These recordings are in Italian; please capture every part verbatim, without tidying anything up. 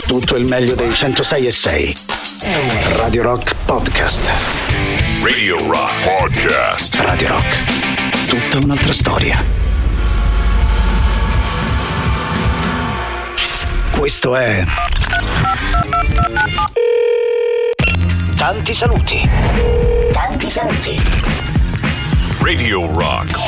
tutto il meglio dei centosei e sei. Radio Rock Podcast. Radio Rock Podcast. Radio Rock. Tutta un'altra storia. Questo è Tanti saluti. Tanti saluti. Radio Rock.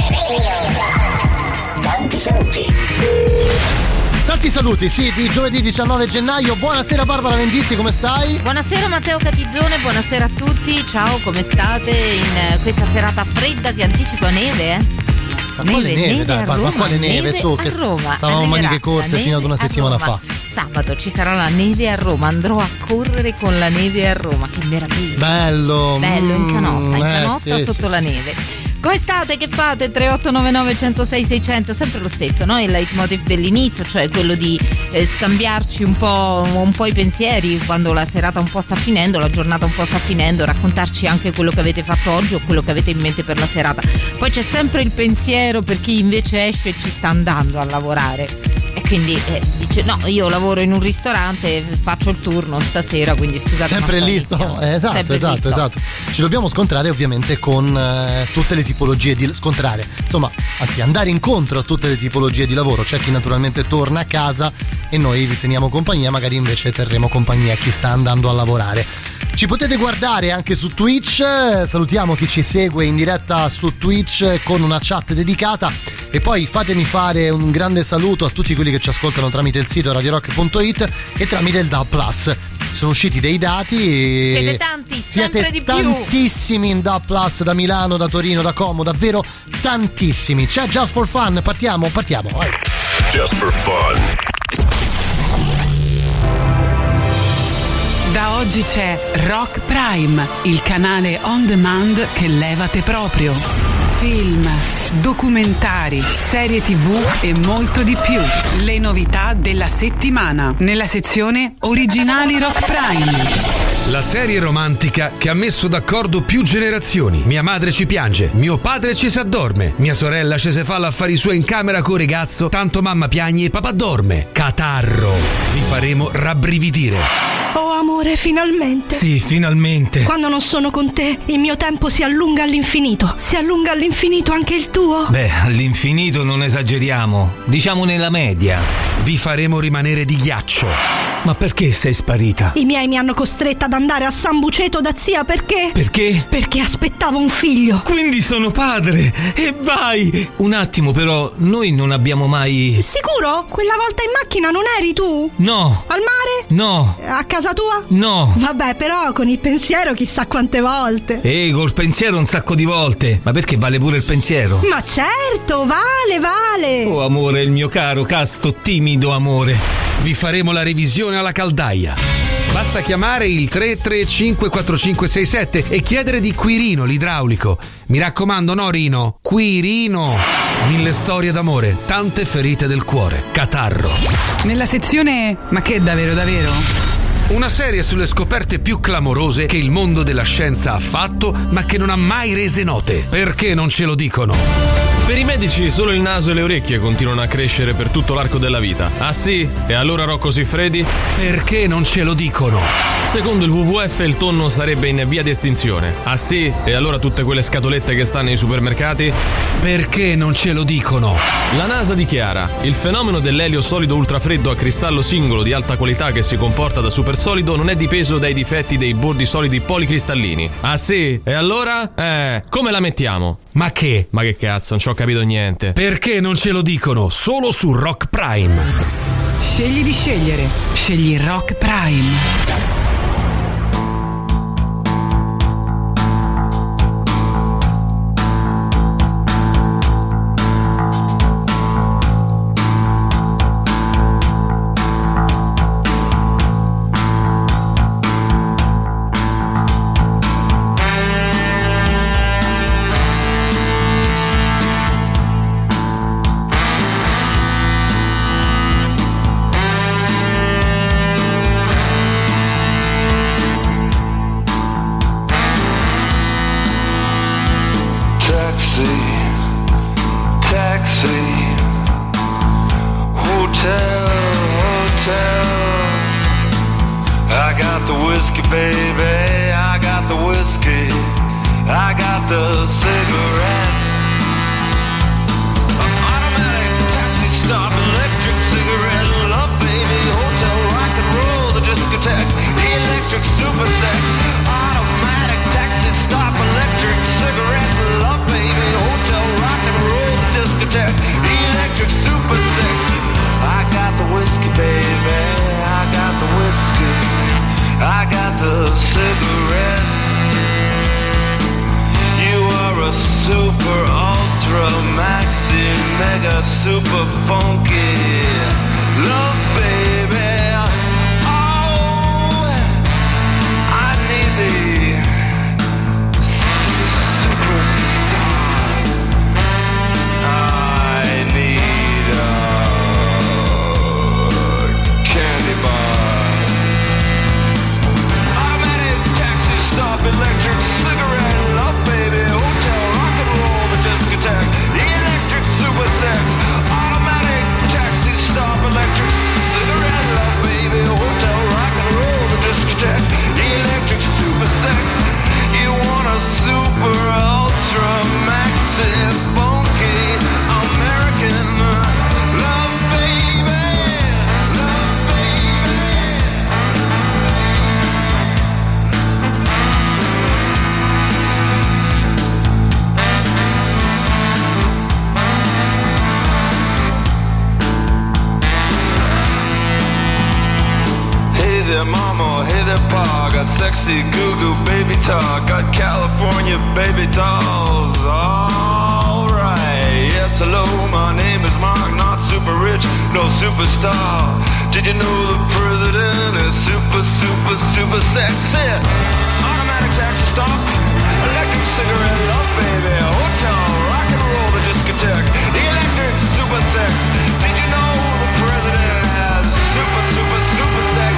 Tanti saluti. Tanti saluti, sì, di giovedì diciannove gennaio. Buonasera Barbara Venditti, come stai? Buonasera Matteo Catizzone, buonasera a tutti. Ciao, come state in questa serata fredda che anticipa neve, eh? Ma quale neve, neve dai, Barbara, ma quale neve, neve su, che Roma, stavamo maniche corte fino ad una settimana fa. Sabato ci sarà la neve a Roma, andrò a correre con la neve a Roma, che meraviglia. Bello. Bello, in canotta, in eh, canotta sì, sotto sì, la sì. neve. Come state? Che fate? tre otto nove nove uno zero sei sei zero zero, sempre lo stesso, no? Il leitmotiv dell'inizio, cioè quello di eh, scambiarci un po', un po' i pensieri quando la serata un po' sta finendo, la giornata un po' sta finendo, raccontarci anche quello che avete fatto oggi o quello che avete in mente per la serata. Poi c'è sempre il pensiero per chi invece esce e ci sta andando a lavorare e quindi eh, dice no, io lavoro in un ristorante, faccio il turno stasera, quindi scusate, sempre lì sto, eh, esatto, sempre esatto, esatto. Ci dobbiamo scontrare ovviamente con eh, tutte le tipologie di scontrare, insomma, anzi andare incontro a tutte le tipologie di lavoro. C'è chi naturalmente torna a casa e noi vi teniamo compagnia, magari invece terremo compagnia a chi sta andando a lavorare. Ci potete guardare anche su Twitch, salutiamo chi ci segue in diretta su Twitch con una chat dedicata e poi fatemi fare un grande saluto a tutti quelli che ci ascoltano tramite il sito radio rock punto it e tramite il D A B Plus. Sono usciti dei dati. Siete tanti, sempre siete di più. Tantissimi in D A B Plus, da Milano, da Torino, da Como, davvero tantissimi. C'è Just for Fun, partiamo, partiamo. Vai. Just for Fun. Da oggi c'è Rock Prime, il canale on demand che levate proprio. Film, documentari, serie tv e molto di più. Le novità della settimana nella sezione Originali Rock Prime. La serie romantica che ha messo d'accordo più generazioni. Mia madre ci piange, mio padre ci si addorme, mia sorella ci se fa l'affari sua in camera con ragazzo, tanto mamma piagne e papà dorme. Catarro. Vi faremo rabbrividire. Oh amore, finalmente. Sì, finalmente. Quando non sono con te, il mio tempo si allunga all'infinito. Si allunga all'infinito anche il tuo? Beh, all'infinito non esageriamo. Diciamo nella media. Vi faremo rimanere di ghiaccio. Ma perché sei sparita? I miei mi hanno costretta ad andare a San Buceto da zia perché? Perché? Perché aspettavo un figlio. Quindi sono padre. E vai! Un attimo però, noi non abbiamo mai... Sicuro? Quella volta in macchina non eri tu? No. Al mare? No. A casa tua? No. Vabbè, però con il pensiero chissà quante volte. Ehi, col pensiero un sacco di volte. Ma perché vale pure il pensiero? Ma certo, vale, vale. Oh amore, il mio caro, casto, timido amore. Vi faremo la revisione alla caldaia. Basta chiamare il tre tre cinque quattro cinque sei sette e chiedere di Quirino, l'idraulico. Mi raccomando, no Rino, Quirino. Mille storie d'amore, tante ferite del cuore. Catarro. Nella sezione Ma che davvero davvero? Una serie sulle scoperte più clamorose che il mondo della scienza ha fatto, ma che non ha mai rese note. Perché non ce lo dicono? Per i medici solo il naso e le orecchie continuano a crescere per tutto l'arco della vita. Ah sì? E allora Rocco Siffredi? Perché non ce lo dicono? Secondo il W W F il tonno sarebbe in via di estinzione. Ah sì? E allora tutte quelle scatolette che stanno nei supermercati? Perché non ce lo dicono? La NASA dichiara: il fenomeno dell'elio solido ultrafreddo a cristallo singolo di alta qualità che si comporta da supersolido non è dipeso dai difetti dei bordi solidi policristallini. Ah sì? E allora? Eh, come la mettiamo? Ma che? Ma che cazzo, non ci ho capito niente. Perché non ce lo dicono? Solo su Rock Prime. Scegli di scegliere. Scegli Rock Prime. got the whiskey, baby, I got the whiskey, I got the cigarettes. Automatic taxi stop, electric cigarette, love baby, hotel, rock and roll, the discotheque, the electric super sex. Automatic taxi stop, electric cigarette, love baby, hotel, rock and roll, the discotheque, the electric super sex. I got the whiskey, baby, I got the whiskey, I got the cigarettes. You are a super ultra maxi mega super funky love baby. Oh, I need the superstar. I need a candy bar. Automatic taxi stop, electric cigarette, love baby, hotel, rock and roll, the discotheque, the electric super sex. Automatic taxi stop, electric cigarette, love baby, hotel, rock and roll, the discotheque, the electric super sex. You want a super ultra maxi funky American love baby, love baby. Hey there mama, hey there pa, got sexy goo-goo baby talk, got California baby dolls, alright. Yes, hello, my name is Mark, not super rich, no superstar. Did you know the president is super, super, super sexy? Automatic taxi stop, electric cigarette, love baby, hotel, rock and roll, the discotheque, the electric super sex. Did you know the president has super, super, super sex?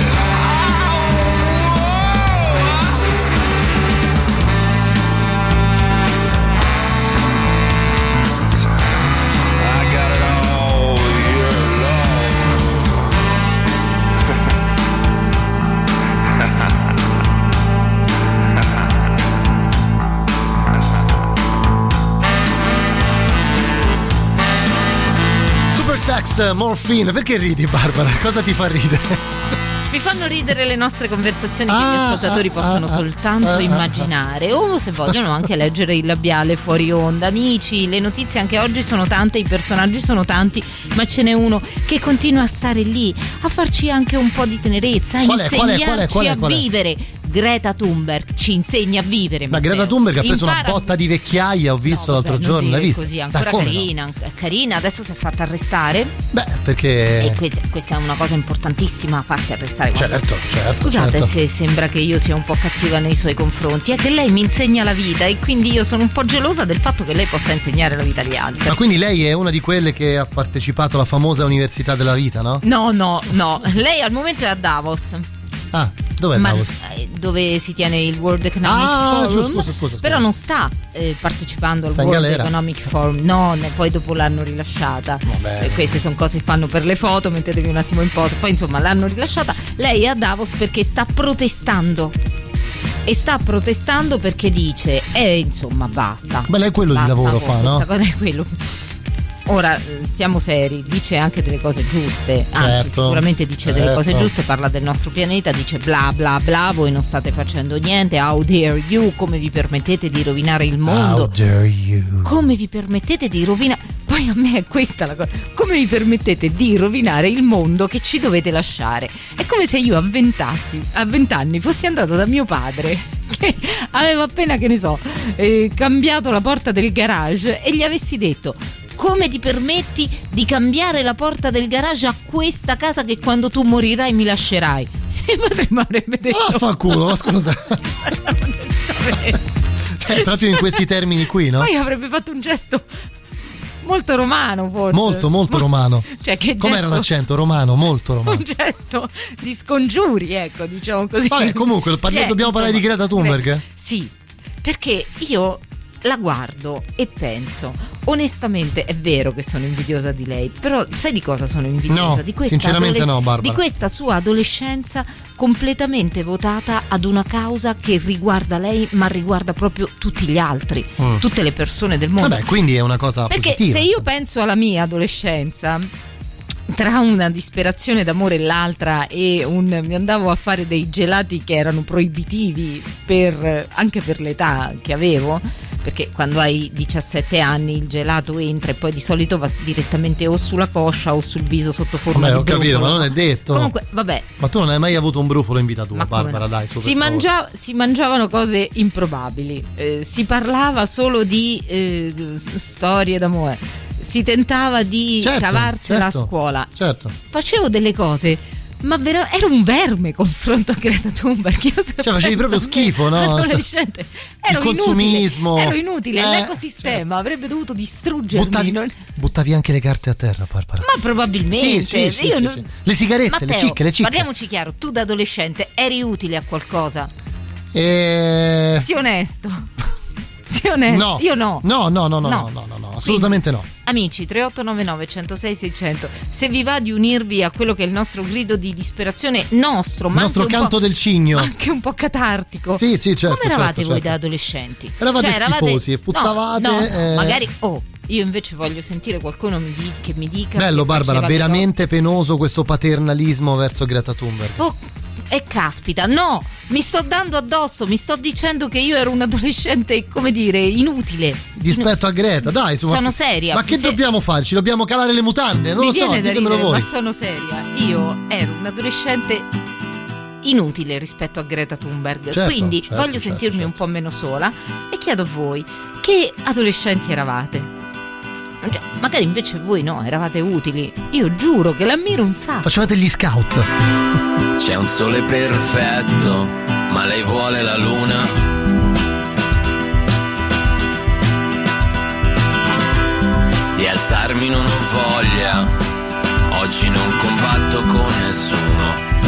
Super Sex, Morphine. Perché ridi, Barbara? Cosa ti fa ridere? Mi fanno ridere le nostre conversazioni che Ah, gli ascoltatori ah, possono ah, soltanto ah, ah, immaginare o se vogliono anche leggere il labiale fuori onda. Amici, le notizie anche oggi sono tante, i personaggi sono tanti, ma ce n'è uno che continua a stare lì a farci anche un po' di tenerezza, a Qual è, qual è, insegnarci qual è, qual è, a qual è? vivere. Greta Thunberg ci insegna a vivere. Ma Matteo. Greta Thunberg ha preso Impara- una botta di vecchiaia, ho visto No, l'altro vabbè, non giorno, l'hai dire vista? così, Da ancora come no? carina, carina, adesso si è fatta arrestare. Beh, perché E que- questa è una cosa importantissima, farsi arrestare. certo, certo, Scusate certo. se sembra che io sia un po' cattiva nei suoi confronti, è che lei mi insegna la vita e quindi io sono un po' gelosa del fatto che lei possa insegnare la vita agli altri. Ma quindi lei è una di quelle che ha partecipato alla famosa Università della Vita, no? No, no, no, lei al momento è a Davos. Ah, dov'è Ma- Davos? eh, dove si tiene il World Economic Ah, Forum, scusa, scusa, scusa, però scusa. non sta eh, partecipando al Sta in World galera. Economic Forum, no, ne- poi dopo l'hanno rilasciata. Vabbè. Eh, queste sono cose che fanno per le foto, mettetevi un attimo in posa, poi insomma l'hanno rilasciata. Lei è a Davos perché sta protestando e sta protestando perché dice eh insomma basta. Beh, lei quello di Basta lavoro con fa, no? questa cosa è quello. Ora eh, siamo seri, dice anche delle cose giuste, anzi Certo, sicuramente dice delle certo. cose giuste, parla del nostro pianeta, dice bla bla bla, voi non state facendo niente, how dare you, come vi permettete di rovinare il How mondo, dare you? come vi permettete di rovinare, poi a me è questa la cosa, come vi permettete di rovinare il mondo che ci dovete lasciare. È come se io a ventassi, a vent'anni fossi andato da mio padre che aveva appena, che ne so, eh, cambiato la porta del garage e gli avessi detto: come ti permetti di cambiare la porta del garage a questa casa che quando tu morirai mi lascerai? E padre mi avrebbe detto: Ah, fa culo, ma scusa. Cioè, proprio in questi termini qui, no? Poi avrebbe fatto un gesto molto romano, forse. Molto, molto romano. Cioè, che Com'era gesto- l'accento? Romano, molto romano. Un gesto di scongiuri, ecco, diciamo così. Vabbè, comunque, parli- Eh, dobbiamo parlare di Greta Thunberg? Gre- Sì, perché io la guardo e penso: onestamente è vero che sono invidiosa di lei, però sai di cosa sono invidiosa? No, di questa sinceramente adole- no, Barbara. di questa sua adolescenza completamente votata ad una causa che riguarda lei, ma riguarda proprio tutti gli altri, Mm. tutte le persone del mondo. Vabbè, quindi è una cosa Perché positiva. se io penso alla mia adolescenza, tra una disperazione d'amore e l'altra, e un mi andavo a fare dei gelati che erano proibitivi per, anche per l'età che avevo, perché quando hai diciassette anni il gelato entra e poi di solito va direttamente o sulla coscia o sul viso sotto forma Vabbè, di ho capito, brufolo. ma non è detto. Comunque, vabbè. Ma tu non hai mai avuto un brufolo in vita tua, Ma come Barbara, no? dai, su, per si, favore. mangia- si mangiavano cose improbabili, eh, si parlava solo di eh, s- storie d'amore, si tentava di Certo, cavarsela certo, a scuola. Certo. Facevo delle cose, ma vera- ero un verme confronto a Greta Thunberg. Io se Cioè, facevi penso proprio a me, schifo, no? adolescente, ero Il consumismo. inutile, ero inutile. Eh, L'ecosistema avrebbe dovuto distruggermi. Buttavi, non- buttavi anche le carte a terra, Barbara. Ma probabilmente. Sì, sì, sì, Io sì, non- sì. Le sigarette, Matteo, le cicche, le cicche. parliamoci chiaro, tu da adolescente eri utile a qualcosa? E... Sii onesto. Sii onesto. No. Io no. No, no, no, no, No. no, no, no, no, assolutamente no. Amici, tre otto nove nove uno zero sei sei zero zero, se vi va di unirvi a quello che è il nostro grido di disperazione nostro, ma Il nostro anche un canto po', del cigno. ma anche un po' catartico. Sì, sì, certo, Come eravate certo, voi certo. da adolescenti? Eravate Cioè, schifosi e puzzavate, No, no, eh. magari oh, io invece voglio sentire qualcuno mi di- che mi dica Bello, che Barbara, faceva le veramente penoso questo paternalismo verso Greta Thunberg. cose. Oh, e caspita, no, mi sto dando addosso, mi sto dicendo che io ero un adolescente, come dire, inutile. Rispetto a Greta, dai, su, Sono ma, seria. Ma che Se- dobbiamo fare? Ci dobbiamo calare le mutande? Non Mi lo so, viene da ditemelo ridere, voi. ma sono seria. Io ero un adolescente inutile rispetto a Greta Thunberg, Certo, quindi certo, voglio certo, sentirmi certo. un po' meno sola e chiedo a voi che adolescenti eravate. Cioè, magari invece voi no, eravate utili. Io giuro che l'ammiro un sacco. Facevate gli scout. C'è un sole perfetto, ma lei vuole la luna. Di alzarmi non ho voglia, oggi non combatto con nessuno.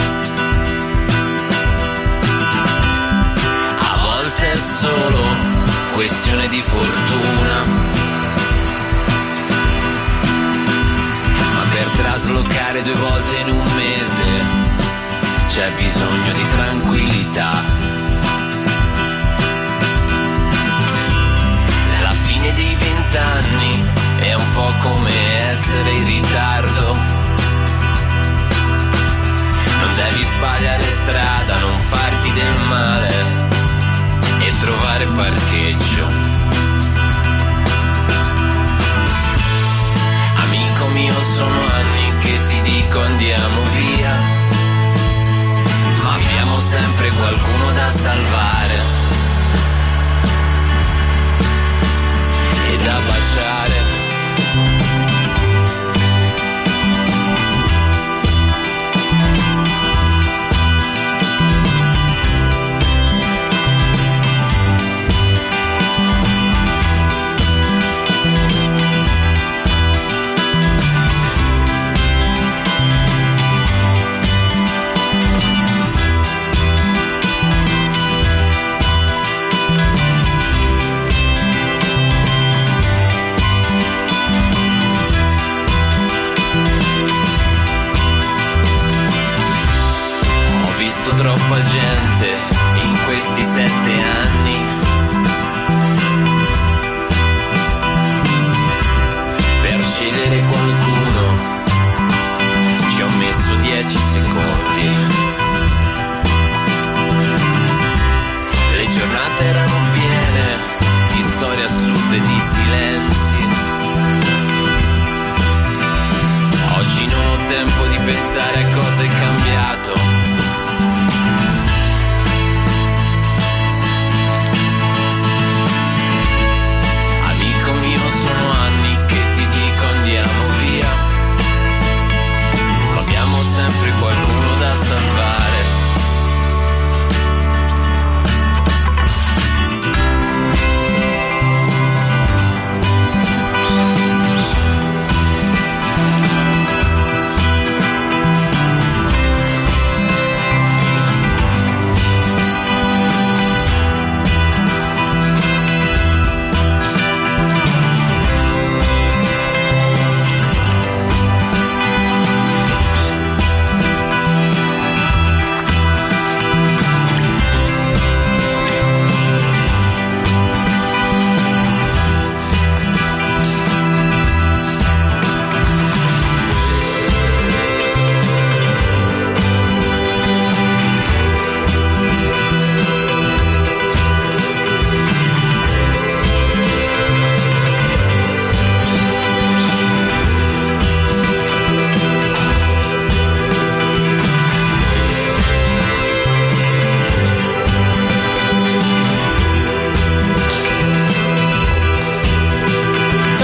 A volte è solo questione di fortuna. Per traslocare due volte in un mese c'è bisogno di tranquillità. La fine dei vent'anni è un po' come essere in ritardo. Non devi sbagliare strada, non farti del male e trovare parcheggio. Amico mio, sono anni che ti dico andiamo via, ma abbiamo sempre qualcuno da salvare e da baciare. Troppa gente in questi sette anni. Per scegliere qualcuno ci ho messo dieci secondi. Le giornate erano piene di storie assurde, di silenzi. Oggi non ho tempo di pensare a cosa è cambiato. Sempre qualcuno da salvare.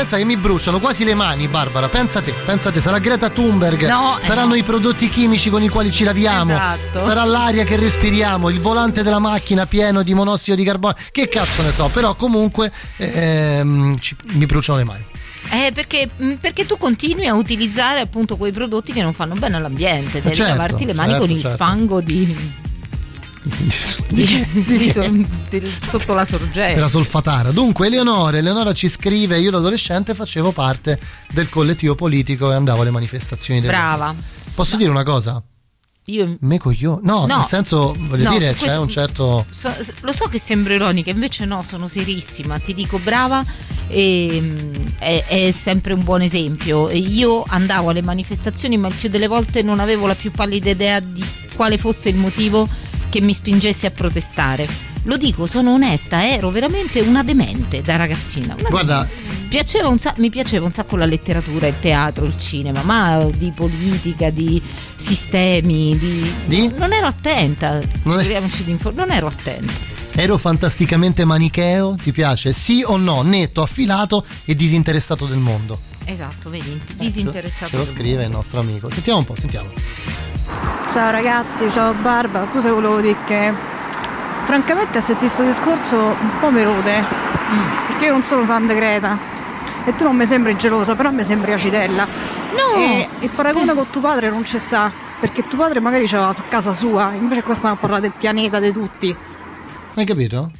pensa che mi bruciano quasi le mani, Barbara. Pensa te, pensa te, sarà Greta Thunberg, no, saranno no. i prodotti chimici con i quali ci laviamo, esatto. sarà l'aria che respiriamo, il volante della macchina pieno di monossido di carbonio. Che cazzo ne so, però comunque ehm, ci, mi bruciano le mani. Eh, perché, perché tu continui a utilizzare appunto quei prodotti che non fanno bene all'ambiente. Devi certo, lavarti le mani certo, con il certo. fango di, di, di, di so, di, sotto la sorgente. Della solfatara. Dunque Eleonora, Eleonora ci scrive: io da adolescente facevo parte del collettivo politico e andavo alle manifestazioni delle... Brava. Posso dire una cosa? Io Me coglione. No, no, nel senso, voglio no, dire, c'è questo, un certo. So, lo so che sembra ironica, invece no, sono serissima. Ti dico brava, e, è, è sempre un buon esempio. Io andavo alle manifestazioni, ma il più delle volte non avevo la più pallida idea di quale fosse il motivo che mi spingesse a protestare. Lo dico, sono onesta, ero veramente una demente da ragazzina. Una Guarda. demente. Piaceva un sa- mi piaceva un sacco la letteratura, il teatro, il cinema, ma di politica, di sistemi, di... Di? Non ero attenta, Non, è... di infor- non ero attenta. Ero fantasticamente manicheo, ti piace? Sì o no? Netto, affilato e disinteressato del mondo. Esatto, vedi, disinteressato. Ce lo scrive il nostro amico. Sentiamo un po', sentiamo. Ciao ragazzi, ciao Barbara, scusa, volevo dire che francamente a sentire questo discorso un po' mi rode, mm. perché io non sono fan di Greta. E tu non mi sembri gelosa, però mi sembri acidella. No! E il paragone con tuo padre non ci sta, perché tuo padre magari c'aveva su casa sua, invece qua stiamo a parlare del pianeta, di tutti. Hai capito?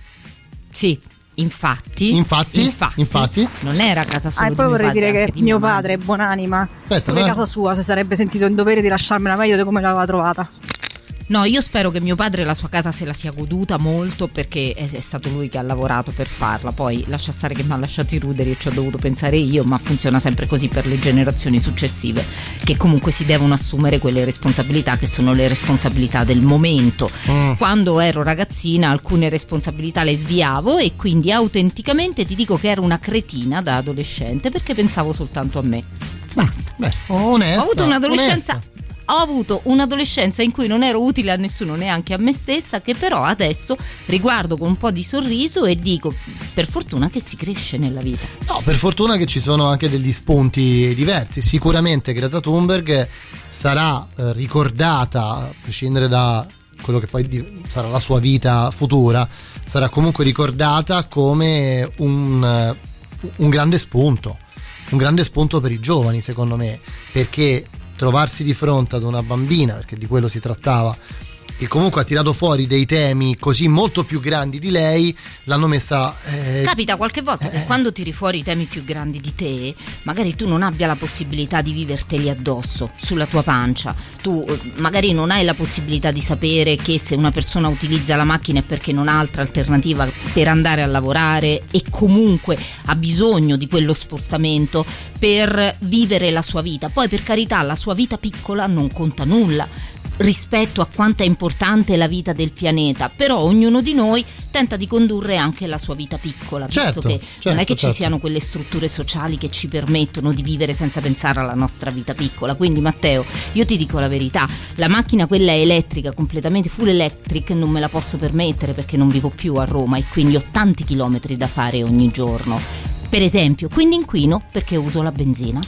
Sì, infatti. Infatti? Infatti. infatti non era casa sua. Ah, e poi vorrei dire che di mio mia padre è buonanima. Aspetta, come no? casa sua si sarebbe sentito in dovere di lasciarmela meglio di come l'aveva trovata. No, io spero che mio padre la sua casa se la sia goduta molto, perché è, è stato lui che ha lavorato per farla. Poi lascia stare che mi ha lasciato i ruderi e ci ho dovuto pensare io, ma funziona sempre così per le generazioni successive, che comunque si devono assumere quelle responsabilità che sono le responsabilità del momento. Mm. Quando ero ragazzina alcune responsabilità le sviavo e quindi autenticamente ti dico che ero una cretina da adolescente, perché pensavo soltanto a me. Basta. Beh, onesta, ho avuto un'adolescenza onesta. Ho avuto un'adolescenza in cui non ero utile a nessuno, neanche a me stessa, che però adesso riguardo con un po' di sorriso e dico: per fortuna che si cresce nella vita. No, per fortuna che ci sono anche degli spunti diversi. Sicuramente Greta Thunberg sarà eh, ricordata, a prescindere da quello che poi di, sarà la sua vita futura, sarà comunque ricordata come un, un grande spunto, un grande spunto per i giovani, secondo me, perché trovarsi di fronte ad una bambina, perché di quello si trattava, che comunque ha tirato fuori dei temi così molto più grandi di lei, l'hanno messa... Eh... Capita qualche volta eh... che quando tiri fuori i temi più grandi di te, magari tu non abbia la possibilità di viverteli addosso, sulla tua pancia. Tu magari non hai la possibilità di sapere che se una persona utilizza la macchina è perché non ha altra alternativa per andare a lavorare e comunque ha bisogno di quello spostamento per vivere la sua vita. Poi, per carità, la sua vita piccola non conta nulla rispetto a quanto è importante la vita del pianeta, però ognuno di noi tenta di condurre anche la sua vita piccola, certo, visto che certo, non è che certo. ci siano quelle strutture sociali che ci permettono di vivere senza pensare alla nostra vita piccola. Quindi Matteo, io ti dico la verità, la macchina quella elettrica, completamente full electric, non me la posso permettere perché non vivo più a Roma e quindi ho tanti chilometri da fare ogni giorno, per esempio. Quindi inquino perché uso la benzina.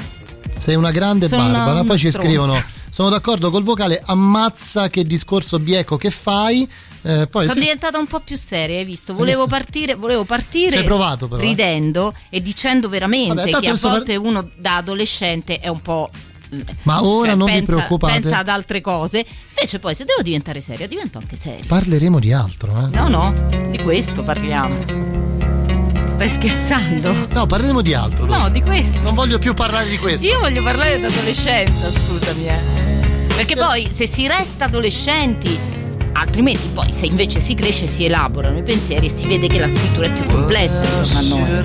Sei una grande Sono Barbara. una Poi ci stronza. scrivono: sono d'accordo col vocale, ammazza che discorso bieco che fai. Eh, poi Sono sì. diventata un po' più seria, hai visto? Volevo Adesso... partire, volevo partire Ci hai provato però, ridendo eh? e dicendo veramente Vabbè, che a adesso volte per... uno da adolescente è un po'... Ma ora cioè, non pensa, vi preoccupate. pensa ad altre cose, invece poi se devo diventare seria divento anche seria. Parleremo di altro, eh? No, no, di questo parliamo. Stai scherzando? No, parleremo di altro. No, di questo. Non voglio più parlare di questo. Io voglio parlare d'adolescenza, scusami, eh. Perché poi se si resta adolescenti, altrimenti poi se invece si cresce si elaborano i pensieri e si vede che la scrittura è più complessa intorno a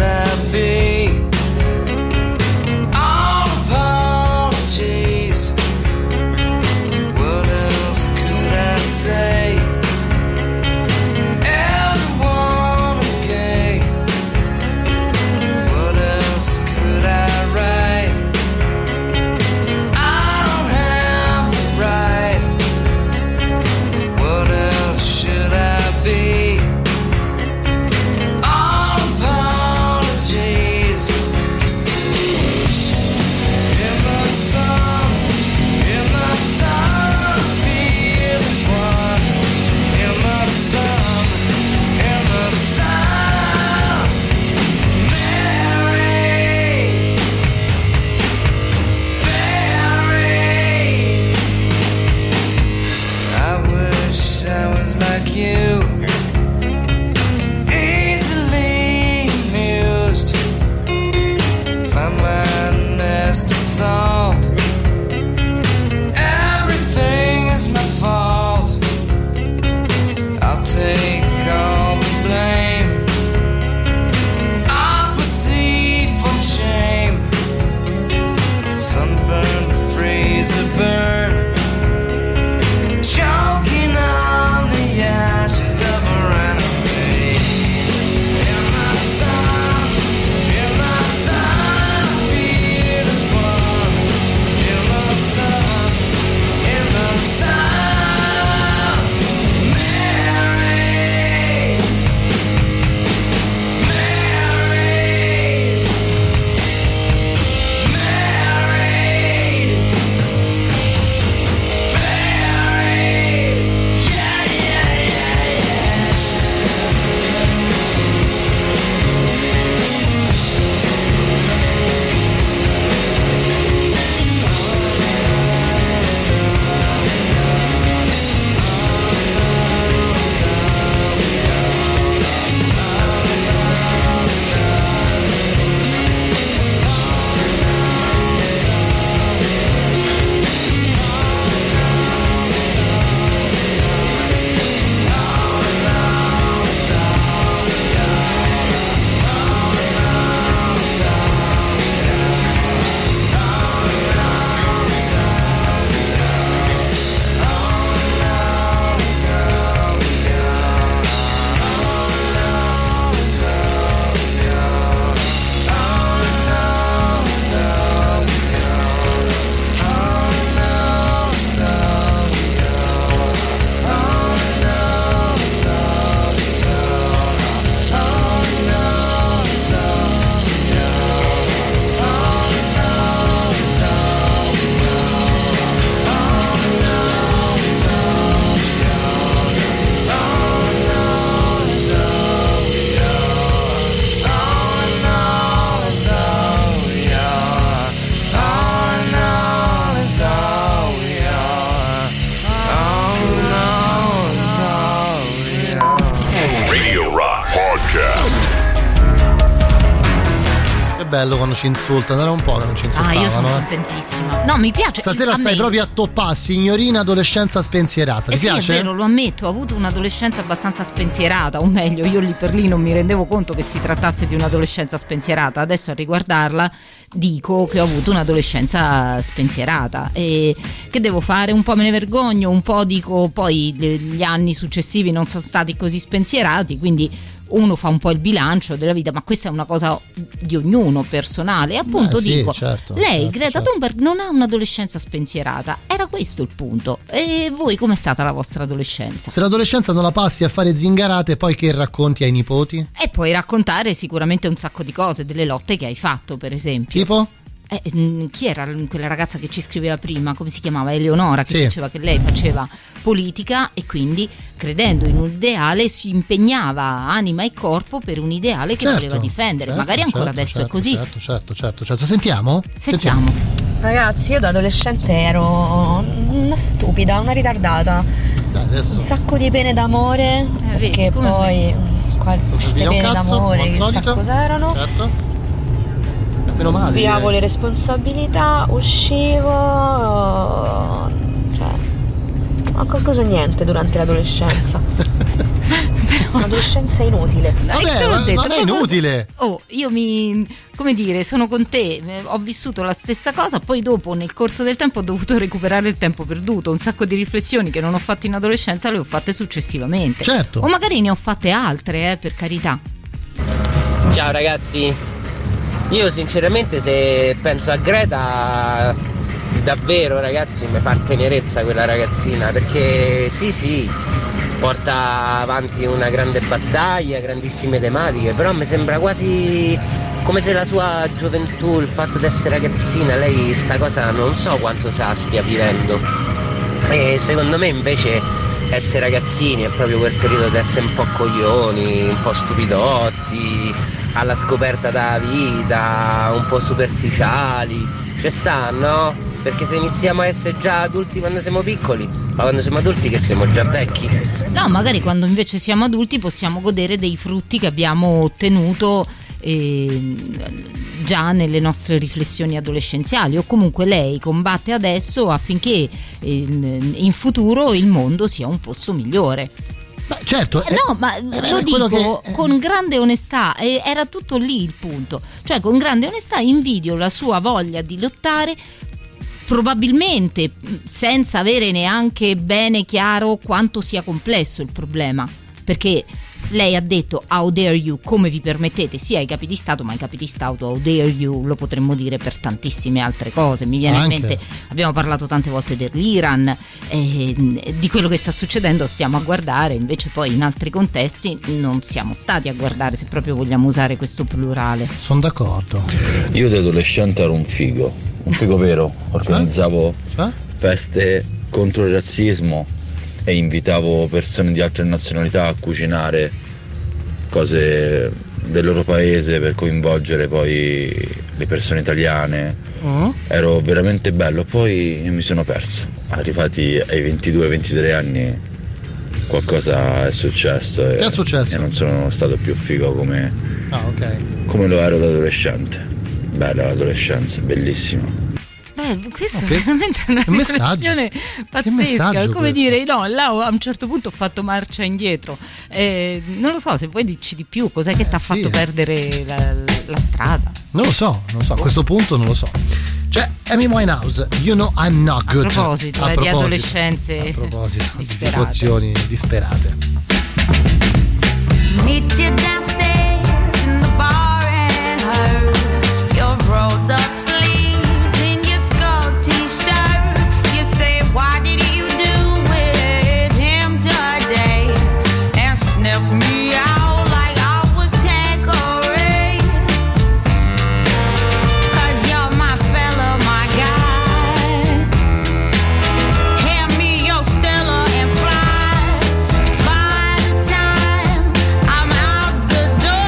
noi. What else could I say? Everyone is gay. What else could I write? I don't have the right. What else should I be? All apologies. bello quando ci insultano, era un po' che non ci insultavano. Ah, io sono eh. contentissima. No, mi piace. Stasera a stai me... proprio a toppare, signorina adolescenza spensierata. Eh Ti sì, piace? è vero, lo ammetto, ho avuto un'adolescenza abbastanza spensierata, o meglio, io lì per lì non mi rendevo conto che si trattasse di un'adolescenza spensierata. Adesso a riguardarla dico che ho avuto un'adolescenza spensierata. E che devo fare? Un po' me ne vergogno, un po' dico poi gli anni successivi non sono stati così spensierati, quindi uno fa un po' il bilancio della vita, ma questa è una cosa di ognuno personale. E appunto Beh, sì, dico, certo, lei, certo, Greta certo. Thunberg, non ha un'adolescenza spensierata. Era questo il punto. E voi com'è stata la vostra adolescenza? Se l'adolescenza non la passi a fare zingarate, poi che racconti ai nipoti? E puoi raccontare sicuramente un sacco di cose, delle lotte che hai fatto, per esempio. Tipo? Eh, mh, chi era quella ragazza che ci scriveva prima? Come si chiamava? Eleonora, che Sì. diceva che lei faceva politica e quindi, credendo in un ideale, si impegnava anima e corpo per un ideale che Certo, voleva difendere. certo, Magari ancora certo, adesso certo, è così. Certo, certo, certo, certo. Sentiamo? Sentiamo. Ragazzi, io da adolescente ero una stupida, una ritardata. Dai, adesso. Un sacco di pene d'amore, vedi, perché come poi queste via un pene cazzo, d'amore come al chissà solito. cos'erano. Certo. Meno male. Sviavo direi. le responsabilità, uscivo, cioè non ho concluso niente durante l'adolescenza. Un'adolescenza inutile. Vabbè, Eh, te l'ho ma detto, non è proprio- inutile. Oh, io mi, come dire, sono con te, eh, ho vissuto la stessa cosa, poi dopo nel corso del tempo ho dovuto recuperare il tempo perduto. Un sacco di riflessioni che non ho fatto in adolescenza le ho fatte successivamente. Certo. O magari ne ho fatte altre, eh, per carità. Ciao ragazzi, io sinceramente se penso a Greta, davvero ragazzi mi fa tenerezza quella ragazzina, perché sì sì, porta avanti una grande battaglia, grandissime tematiche, però mi sembra quasi come se la sua gioventù, il fatto di essere ragazzina, lei sta cosa non so quanto sa stia vivendo. E secondo me invece essere ragazzini è proprio quel periodo di essere un po' coglioni, un po' stupidotti, alla scoperta della vita, un po' superficiali. Ci sta, no? Perché se iniziamo a essere già adulti quando siamo piccoli, ma quando siamo adulti che siamo già vecchi. No, magari quando invece siamo adulti possiamo godere dei frutti che abbiamo ottenuto eh, già nelle nostre riflessioni adolescenziali, o comunque lei combatte adesso affinché eh, in futuro il mondo sia un posto migliore. Beh, certo. Eh, no, ma lo dico che- con grande onestà, e era tutto lì il punto. Cioè, con grande onestà invidio la sua voglia di lottare, probabilmente senza avere neanche bene chiaro quanto sia complesso il problema, perché lei ha detto how dare you, come vi permettete, sì ai capi di Stato, ma ai capi di Stato how dare you lo potremmo dire per tantissime altre cose. Mi viene Anche. in mente, abbiamo parlato tante volte dell'Iran, eh, di quello che sta succedendo stiamo a guardare, invece poi in altri contesti non siamo stati a guardare, se proprio vogliamo usare questo plurale. Sono d'accordo. Io da adolescente ero un figo, un figo vero, organizzavo Cioè? feste contro il razzismo e invitavo persone di altre nazionalità a cucinare cose del loro paese per coinvolgere poi le persone italiane. Mm. Ero veramente bello, poi mi sono perso. Arrivati ai ventidue ventitré anni qualcosa è successo e, Che è successo? e non sono stato più figo come, Ah, ok. come lo ero da adolescente. Bella l'adolescenza, bellissima. Beh, questa Oh, è che- veramente una che messaggio. riflessione pazzesca. messaggio È come questo. dire, no, là a un certo punto ho fatto marcia indietro. Eh, non lo so, se vuoi dici di più, cos'è che ti ha sì. fatto perdere la, la strada? Non lo so, non lo so, a questo punto non lo so. Cioè, Amy Winehouse, you know I'm not A good. proposito, A eh, di proposito, adolescenze a proposito di disperate. situazioni disperate. Meet you downstairs in the bar and heard your rolled up sleeves in your skull t-shirt. You say, why did you do with him today? And sniff me out like I was Tanqueray. 'Cause you're my fella, my guy. Hand me your Stella and fly. By the time I'm out the door,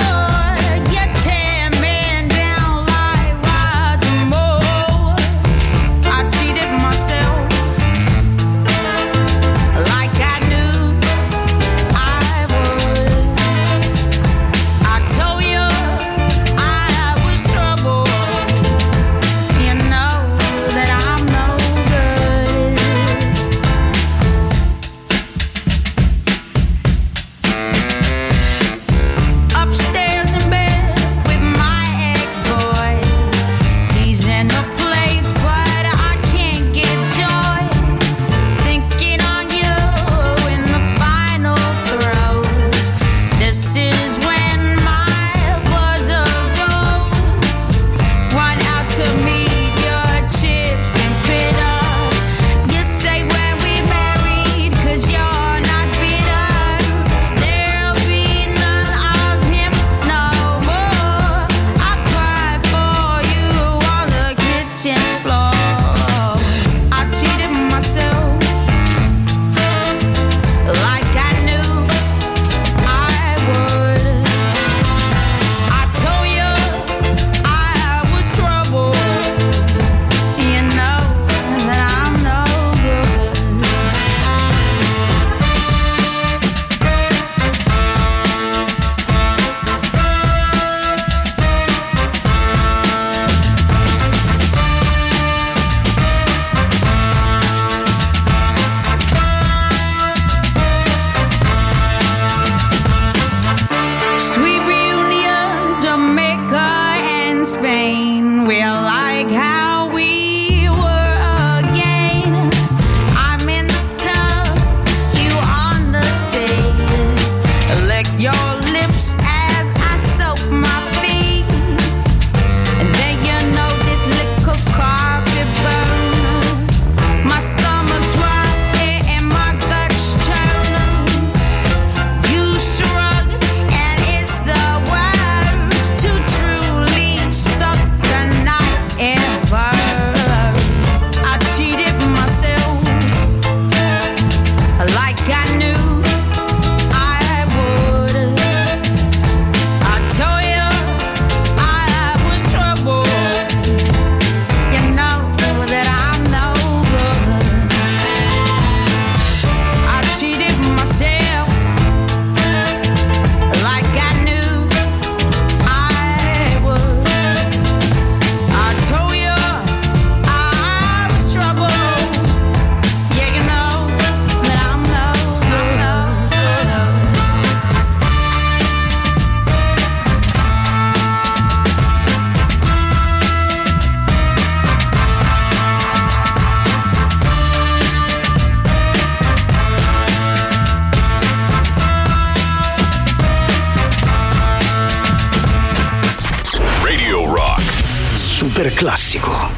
super classico.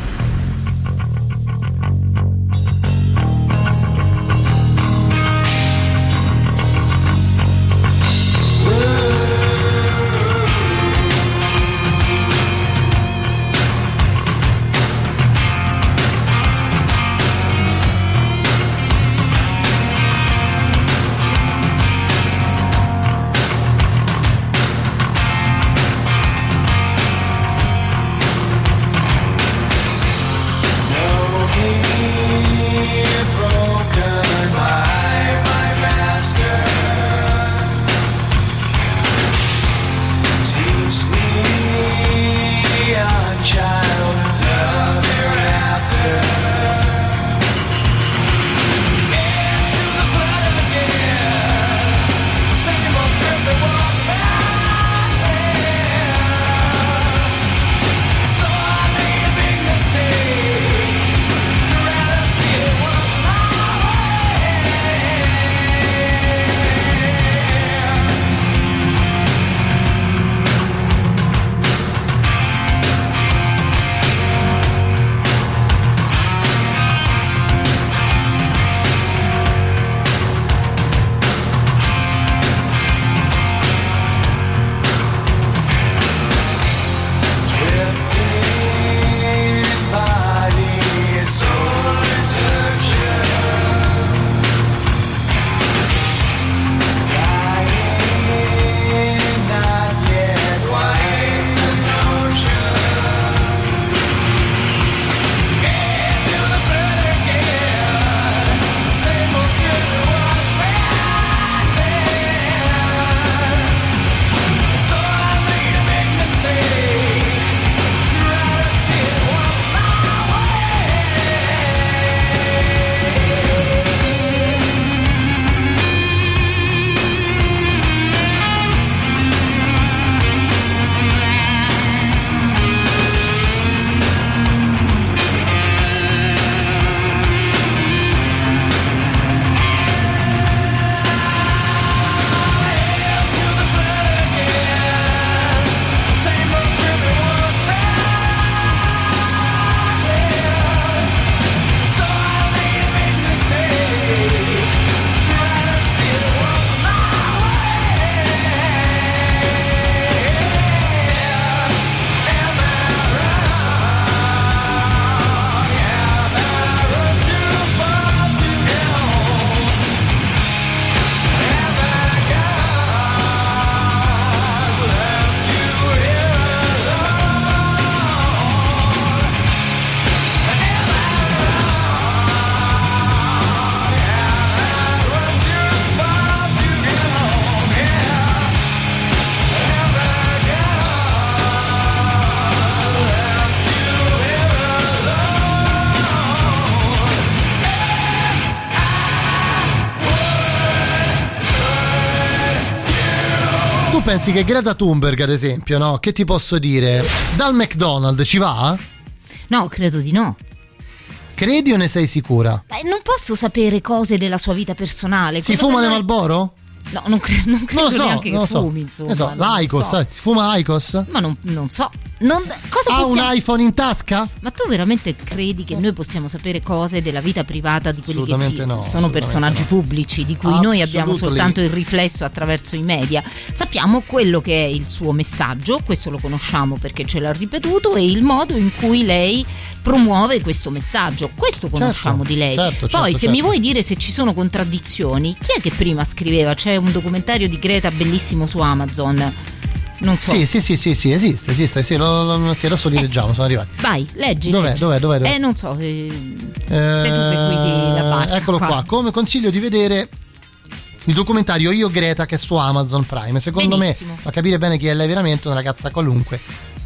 pensi che Greta Thunberg, ad esempio, no? Che ti posso dire? Dal McDonald's ci va? No, credo di no. Credi o ne sei sicura? Beh, non posso sapere cose della sua vita personale. Si Quello fuma che le noi- Marlboro? No, non, cre- non credo Non lo so, neanche non che lo so. fumi, insomma. Ne so, non l'Aicos, so. eh, ti fuma Icos? Ma non, non so. Non, cosa Ha possiamo... un iPhone in tasca? Ma tu veramente credi che noi possiamo sapere cose della vita privata di quelli che Assolutamente si- no, sono assolutamente personaggi no. pubblici di cui noi abbiamo Absolutely. soltanto il riflesso attraverso i media? Sappiamo quello che è il suo messaggio, questo lo conosciamo perché ce l'ha ripetuto, e il modo in cui lei promuove questo messaggio, questo conosciamo Certo, di lei. certo, Poi certo, se certo. mi vuoi dire se ci sono contraddizioni, chi è che prima scriveva? C'è un documentario di Greta bellissimo su Amazon. Non so. Sì, sì, sì, sì, sì, esiste, esiste, sì, lo, lo, sì, adesso li leggiamo, sono arrivati. Vai, leggi. Dov'è, leggi. dov'è, dov'è, dov'è? Eh, non so. eh, Eh, sei tu che guidi la barca. Eccolo qua. Come consiglio di vedere il documentario Io Greta, che è su Amazon Prime. Secondo Benissimo. me fa capire bene chi è lei veramente, una ragazza qualunque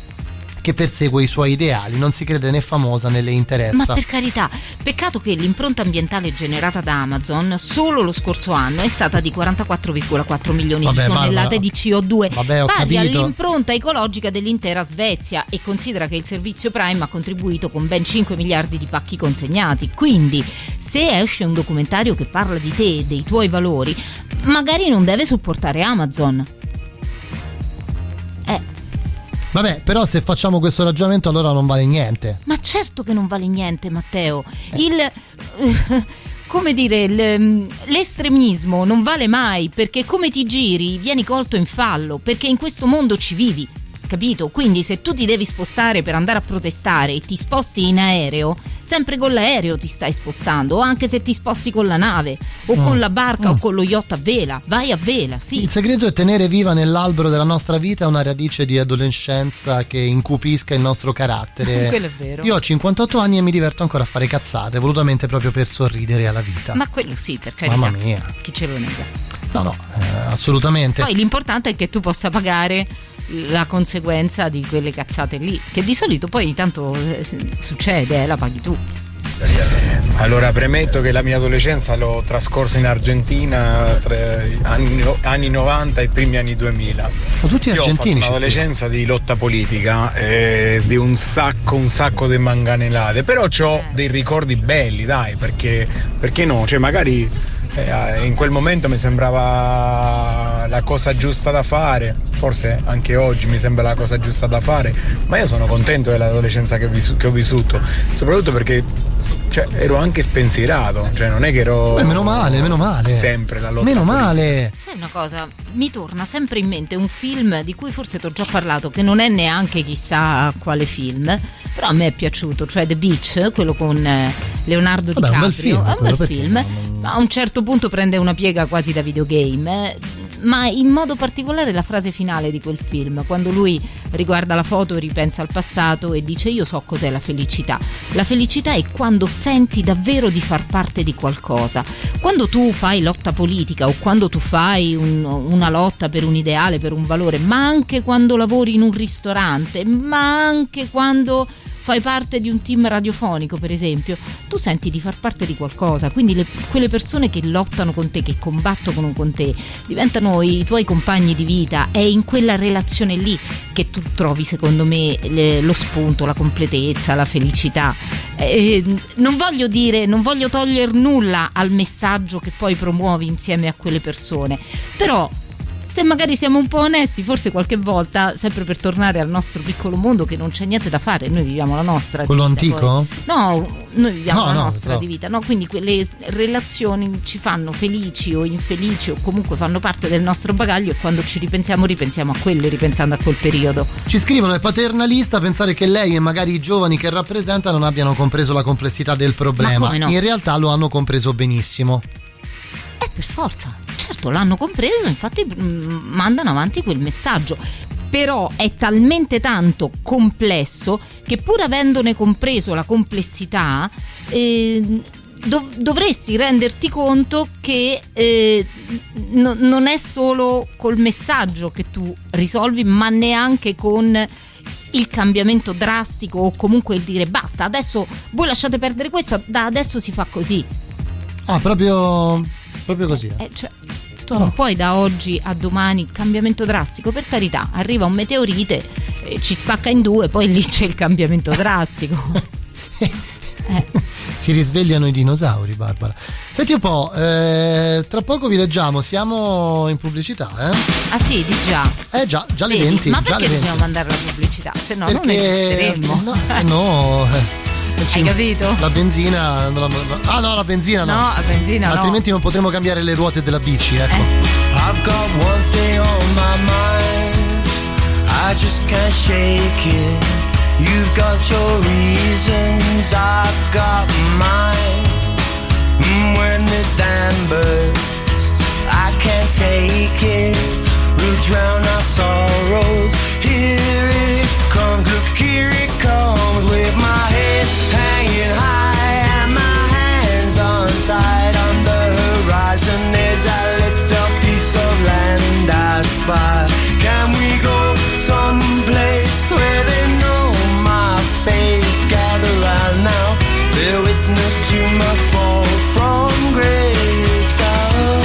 che persegue i suoi ideali, non si crede né famosa né le Ma interessa. per carità, peccato che l'impronta ambientale generata da Amazon solo lo scorso anno è stata di quarantaquattro virgola quattro milioni Vabbè, di tonnellate Barbara. di C O due, Vabbè, ho pari capito. all'impronta ecologica dell'intera Svezia, e considera che il servizio Prime ha contribuito con ben cinque miliardi di pacchi consegnati. Quindi, se esce un documentario che parla di te e dei tuoi valori, magari non deve supportare Amazon. Eh. Vabbè, però se facciamo questo ragionamento allora non vale niente. Ma certo che non vale niente, Matteo. Il come dire, il- l'estremismo non vale mai, perché come ti giri vieni colto in fallo, perché in questo mondo ci vivi. Capito? Quindi se tu ti devi spostare per andare a protestare e ti sposti in aereo, sempre con l'aereo ti stai spostando, o anche se ti sposti con la nave o Mm. con la barca Mm. o con lo yacht a vela, vai a vela, sì. Il segreto è tenere viva nell'albero della nostra vita una radice di adolescenza che incupisca il nostro carattere. Quello è vero. Io ho cinquantotto anni e mi diverto ancora a fare cazzate, volutamente proprio per sorridere alla vita. Ma quello sì, per carità. Mamma mia. Chi ce lo nega? No, no, eh, assolutamente. Poi l'importante è che tu possa pagare la conseguenza di quelle cazzate lì, che di solito poi tanto eh, succede, eh, la paghi tu. Allora, premetto che la mia adolescenza l'ho trascorsa in Argentina tra anni, anni novanta e primi anni duemila. Ma tutti Io argentini ho ci fatto un'adolescenza di lotta politica e di un sacco, un sacco di manganelate, però ho dei ricordi belli, dai, perché, perché no? Cioè, magari eh, in quel momento mi sembrava la cosa giusta da fare, forse anche oggi mi sembra la cosa giusta da fare, ma io sono contento dell'adolescenza che ho, vissu- che ho vissuto, soprattutto perché cioè, ero anche spensierato, cioè non è che ero Beh, meno male, meno male. sempre la lotta Meno politica. male. Sai una cosa, mi torna sempre in mente un film di cui forse ti ho già parlato, che non è neanche chissà quale film, però a me è piaciuto, cioè The Beach, quello con eh, Leonardo Vabbè, è un bel DiCaprio. film, È un quello, bel perché film, ma a un certo punto prende una piega quasi da videogame, eh, ma in modo particolare la frase finale di quel film, quando lui riguarda la foto, ripensa al passato e dice: io so cos'è la felicità. La felicità è quando senti davvero di far parte di qualcosa. Quando tu fai lotta politica o quando tu fai un- una lotta per un ideale, per un valore, ma anche quando lavori in un ristorante, ma anche quando fai parte di un team radiofonico, per esempio, tu senti di far parte di qualcosa, quindi le- quelle persone che lottano con te, che combattono con te, diventano i tuoi compagni di vita. È in quella relazione lì che tu trovi, secondo me, le- lo spunto, la completezza, la felicità. Eh, non voglio dire, non voglio togliere nulla al messaggio che poi promuovi insieme a quelle persone, però se magari siamo un po' onesti, forse qualche volta, sempre per tornare al nostro piccolo mondo, che non c'è niente da fare, noi viviamo la nostra Quello vita, antico? poi. No, noi viviamo No, la no, nostra no. di vita, no? Quindi quelle relazioni ci fanno felici o infelici o comunque fanno parte del nostro bagaglio, e quando ci ripensiamo ripensiamo a quello, ripensando a quel periodo. Ci scrivono: è paternalista pensare che lei e magari i giovani che rappresenta non abbiano compreso la complessità del problema. Ma come no? In realtà lo hanno compreso benissimo. Eh, per forza, certo, l'hanno compreso, infatti mm, mandano avanti quel messaggio. Però è talmente tanto complesso che, pur avendone compreso la complessità, eh, dov- dovresti renderti conto che eh, no- non è solo col messaggio che tu risolvi, ma neanche con il cambiamento drastico o comunque il dire basta, adesso voi lasciate perdere questo, da adesso si fa così. Ah, proprio, proprio così. eh. Eh, cioè, tu non puoi da oggi a domani cambiamento drastico, per carità, arriva un meteorite, eh, ci spacca in due, poi lì c'è il cambiamento drastico. Si risvegliano i dinosauri, Barbara. Senti un po', eh, tra poco vi leggiamo, siamo in pubblicità, eh? Ah sì, di già. Eh già, già le Vedi? venti. Ma già perché le venti. dobbiamo mandare la pubblicità? Se no non Perché esisteremmo. no, se no eh, Hai capito? La benzina non la- ah no, la benzina no. No, la benzina no. Altrimenti non potremo cambiare le ruote della bici, ecco. I've got one thing on my mind, I just can't shake it. You've got your reasons, I've got mine. Mm, when the dam bursts, I can't take it. We'll drown our sorrows. Here it comes, look, here it comes. With my head hanging high and my hands untied. On the horizon there's a little piece of land I spy. Can we go someplace where they know my face? Gather round now, bear witness to my fall from grace. Oh.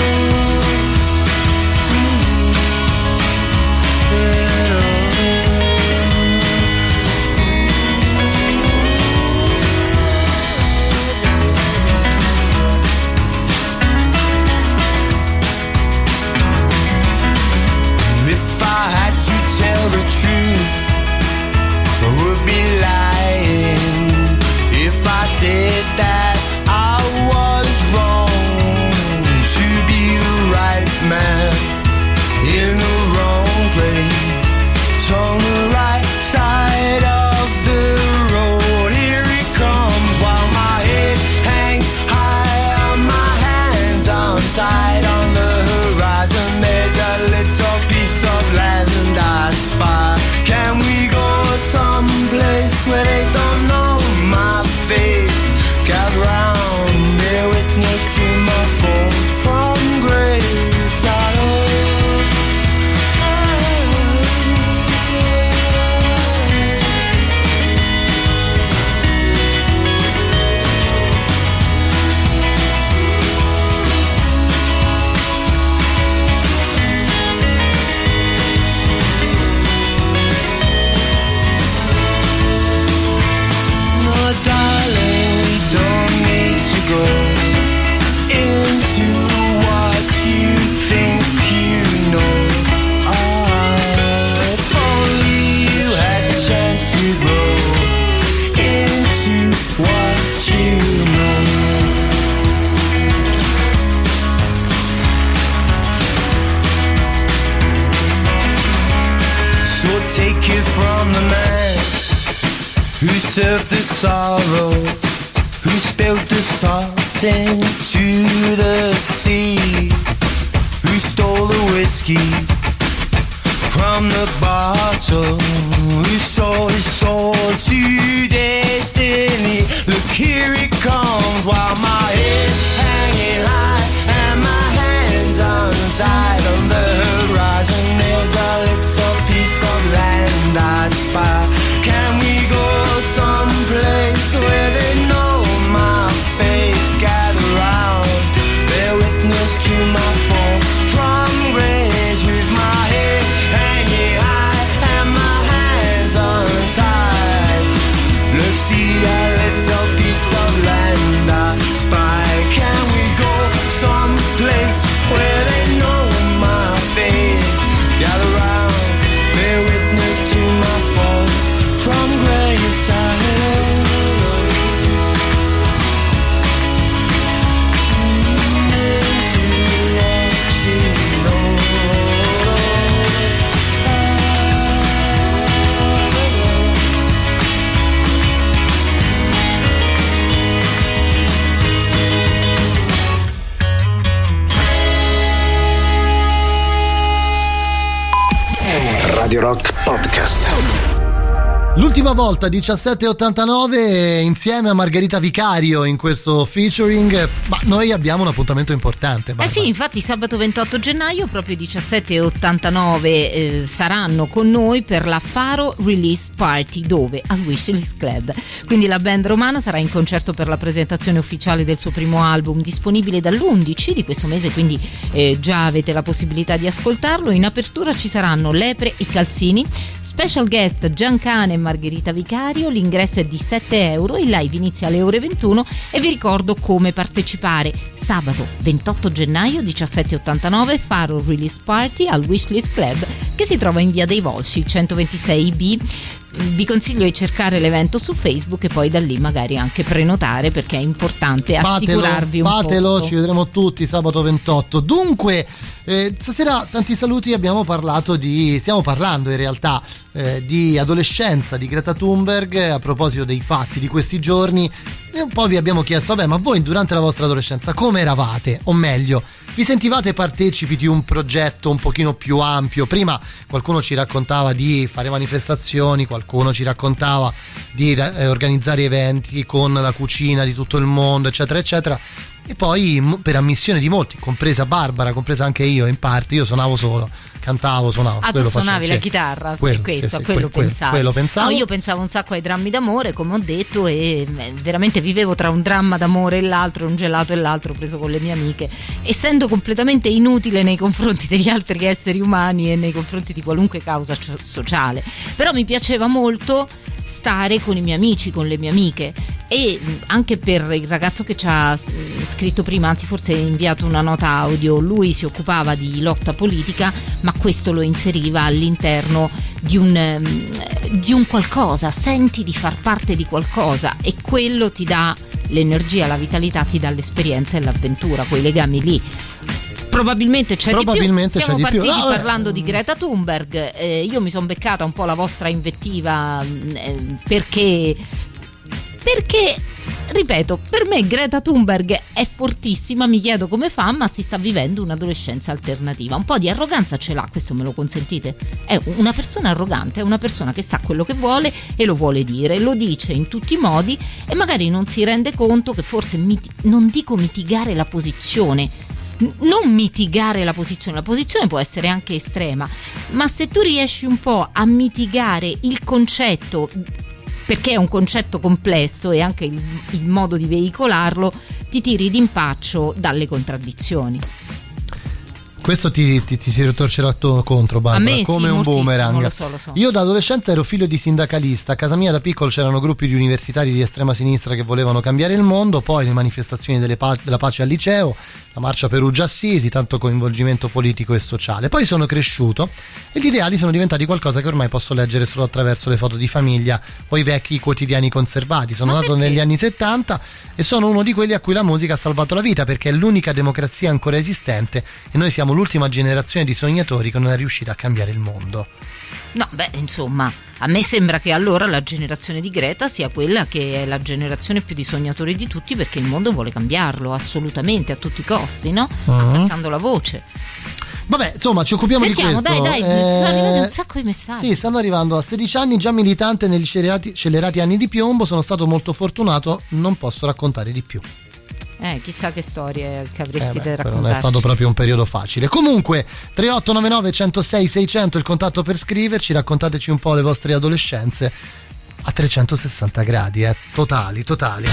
Who served the sorrow? Who spilled the salt into the sea? Who stole the whiskey from the bottle? Who sold his soul to destiny? Look, here it comes while my head hanging high and my hands untied. On the horizon there's a little piece of land I spy. Can we go someplace where they know my face? Gather round, bear witness to my fall from grace. With my head hanging high and my hands untied. Look, see a little piece of land I spy. Can we go someplace where they know my face? Gather round, bear witness to my fall from grace. I Radio Rock Podcast. L'ultima volta diciassette e ottantanove insieme a Margherita Vicario in questo featuring, ma noi abbiamo un appuntamento importante. Barbara. Eh sì, infatti sabato ventotto gennaio proprio diciassette e ottantanove eh, saranno con noi per la Faro Release Party, dove? Al Wishlist Club. Quindi la band romana sarà in concerto per la presentazione ufficiale del suo primo album, disponibile dall'undici di questo mese, quindi eh, già avete la possibilità di ascoltarlo. In apertura ci saranno Lepre e Calzini, special guest Giancane e Margherita Vicario. L'ingresso è di sette euro, il live inizia alle ore ventuno e vi ricordo come partecipare. Sabato ventotto gennaio diciassette e ottantanove, Faro Release Party al Wishlist Club, che si trova in via dei Volsci centoventisei B. Vi consiglio di cercare l'evento su Facebook e poi da lì magari anche prenotare, perché è importante assicurarvi un fatelo, posto. Fatelo, ci vedremo tutti sabato ventotto. Dunque, eh, stasera tanti saluti, abbiamo parlato di, stiamo parlando in realtà eh, di adolescenza, di Greta Thunberg, a proposito dei fatti di questi giorni. E un po' vi abbiamo chiesto, vabbè, ma voi durante la vostra adolescenza come eravate? O meglio, vi sentivate partecipi di un progetto un pochino più ampio? Prima qualcuno ci raccontava di fare manifestazioni, qualcuno ci raccontava di eh, organizzare eventi con la cucina di tutto il mondo, eccetera eccetera. E poi per ammissione di molti, compresa Barbara, compresa anche io in parte, io suonavo solo, cantavo, suonavo. Ah, tu suonavi la chitarra, quello, questo, sì, sì, quello quello, pensavi. quello pensavo. No, io pensavo un sacco ai drammi d'amore, come ho detto, e veramente vivevo tra un dramma d'amore e l'altro, un gelato e l'altro preso con le mie amiche, essendo completamente inutile nei confronti degli altri esseri umani e nei confronti di qualunque causa sociale. Però mi piaceva molto stare con i miei amici, con le mie amiche, e anche per il ragazzo che ci ha scritto prima, anzi forse ha inviato una nota audio, lui si occupava di lotta politica, ma questo lo inseriva all'interno di un, di un qualcosa, senti di far parte di qualcosa e quello ti dà l'energia, la vitalità, ti dà l'esperienza e l'avventura, quei legami lì. Probabilmente c'è Probabilmente di più. Siamo c'è di partiti più. No, parlando di Greta Thunberg. Eh, io mi sono beccata un po' la vostra invettiva eh, perché perché ripeto, per me Greta Thunberg è fortissima, mi chiedo come fa, ma si sta vivendo un'adolescenza alternativa. Un po' di arroganza ce l'ha, questo me lo consentite? È una persona arrogante, è una persona che sa quello che vuole e lo vuole dire, lo dice in tutti i modi e magari non si rende conto che forse mit- non dico mitigare la posizione, non mitigare la posizione, la posizione può essere anche estrema, ma se tu riesci un po' a mitigare il concetto, perché è un concetto complesso e anche il, il modo di veicolarlo, ti tiri d'impaccio dalle contraddizioni. Questo ti, ti, ti si ritorcerà contro, Barbara, a me come sì, un boomerang. lo so, lo so. Io da adolescente ero figlio di sindacalista, a casa mia da piccolo c'erano gruppi di universitari di estrema sinistra che volevano cambiare il mondo, poi le manifestazioni delle pa- della pace al liceo, la marcia Perugia Assisi, tanto coinvolgimento politico e sociale. Poi sono cresciuto e gli ideali sono diventati qualcosa che ormai posso leggere solo attraverso le foto di famiglia o i vecchi quotidiani conservati. Sono Ma nato perché? negli anni settanta e sono uno di quelli a cui la musica ha salvato la vita, perché è l'unica democrazia ancora esistente e noi siamo l'ultima generazione di sognatori che non è riuscita a cambiare il mondo. No, beh, insomma, a me sembra che allora la generazione di Greta sia quella che è la generazione più di sognatori di tutti, perché il mondo vuole cambiarlo assolutamente, a tutti i costi, no? Uh-huh. Alzando la voce. Vabbè, insomma, ci occupiamo Sentiamo, di questo. dai, dai, Eh, sono arrivati un sacco di messaggi. Sì, stanno arrivando. A sedici anni, già militante negli scelerati, scelerati anni di piombo, sono stato molto fortunato, non posso raccontare di più. Eh, chissà che storie che avresti Eh beh, da però raccontarci. non è stato proprio un periodo facile. Comunque, tre otto nove nove uno zero sei sei zero zero il contatto per scriverci, raccontateci un po' le vostre adolescenze a trecentosessanta gradi, eh, totali, totali.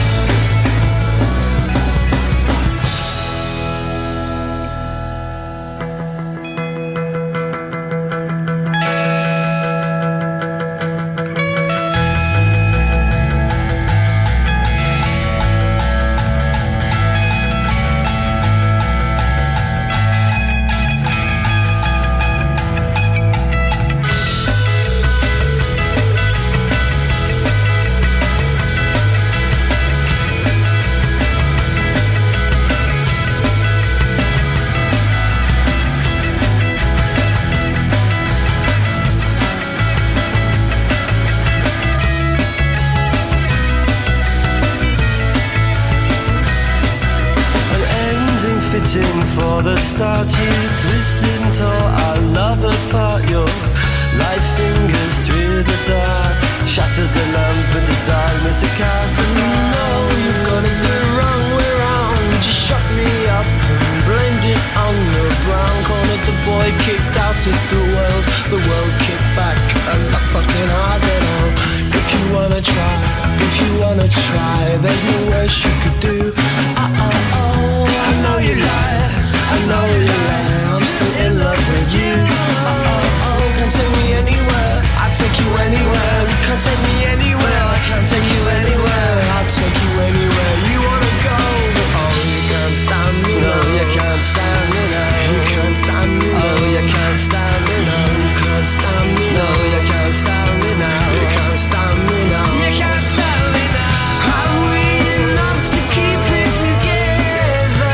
waiting for the start. You twisting tall, I love apart your light fingers through the dark. Shattered the lamp into darkness, it cast us all. You know you've got it the wrong way round. You shut me up and blamed it on the brown. Cornered the boy, kicked out of the world. The world kicked back and not fucking hard at all. If you wanna try, if you wanna try, there's no worse you could do. Oh, oh, oh, I know you lie, I know you lie. I'm still in love with you. Oh, oh, oh, can't take me anywhere, I'll take you anywhere. You can't take me anywhere, I can't take you anywhere. I'll take you anywhere you wanna go. Oh, you can't stand me, no, you can't stand me now. You can't stand me, no, you can't stand me now. You can't stand me, no, you can't stand me now. You can't stand me now. You can't stand me now. Are we enough to keep it together?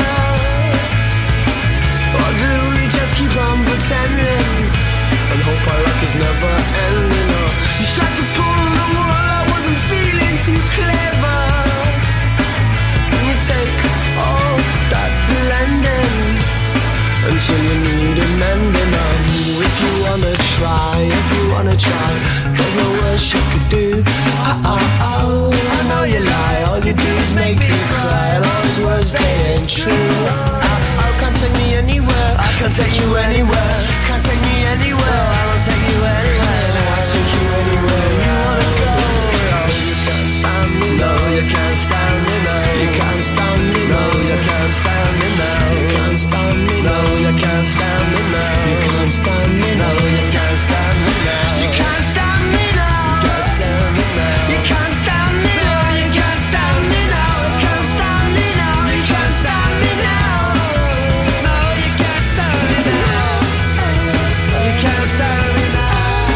Or do we just keep on pretending and hope our luck is never ending? Or you tried to pull the wool, I wasn't feeling too clever. And you take all that blending until you need a mending. Oh, if you wanna try, if you wanna try, there's no worse you could do. Oh, oh, oh, I know you lie, all you do is make me cry. And all those words, they ain't true. Oh, oh, can't take me anywhere, I can't take you anywhere. Can't take me anywhere, I won't take you anywhere. I'll take you anywhere you wanna go. Oh, you can't stand me, no, you can't stand me, no. You can't stand me, no, you can't stand me, no. You can't stand me, no, you can't stand me, no. You can't stand me, no, you can't stand me, no. You can't stand me, no. You can't stand me, no. You can't stand me, no. You can't stand me, no. You can't stand me, no. You can't stand me, no. No, you can't stand me, no. You can't stand me, no.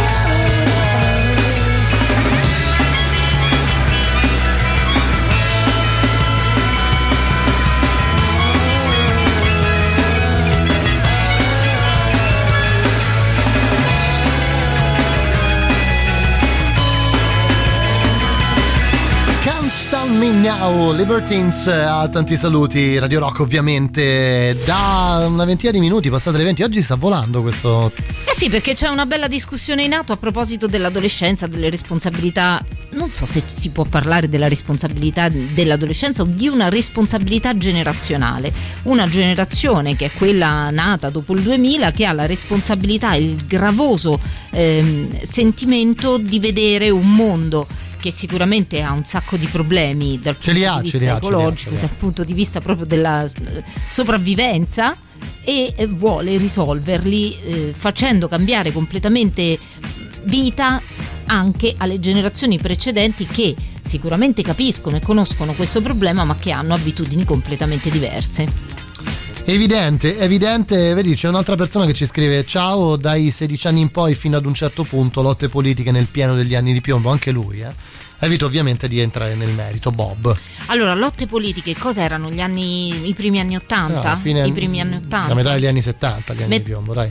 Can't Stand Me Now, Libertines, ha tanti saluti, Radio Rock ovviamente, da una ventina di minuti, passate le venti, oggi sta volando questo... Eh sì, perché c'è una bella discussione in atto a proposito dell'adolescenza, delle responsabilità, non so se si può parlare della responsabilità dell'adolescenza o di una responsabilità generazionale, una generazione che è quella nata dopo il duemila che ha la responsabilità, il gravoso ehm, sentimento di vedere un mondo che sicuramente ha un sacco di problemi dal punto li ha, di ce vista li ha, ecologico, ce li ha, ce li ha. dal punto di vista proprio della eh, sopravvivenza, e eh, vuole risolverli eh, facendo cambiare completamente vita anche alle generazioni precedenti che sicuramente capiscono e conoscono questo problema ma che hanno abitudini completamente diverse. Evidente, evidente, vedi, c'è un'altra persona che ci scrive: ciao, dai sedici anni in poi fino ad un certo punto lotte politiche nel pieno degli anni di piombo, anche lui, eh. Evito ovviamente di entrare nel merito, Bob. Allora, lotte politiche, cosa erano? Gli anni, i primi anni ottanta? No, fine, I primi anni ottanta? La metà degli anni settanta, gli anni Met- di piombo, dai.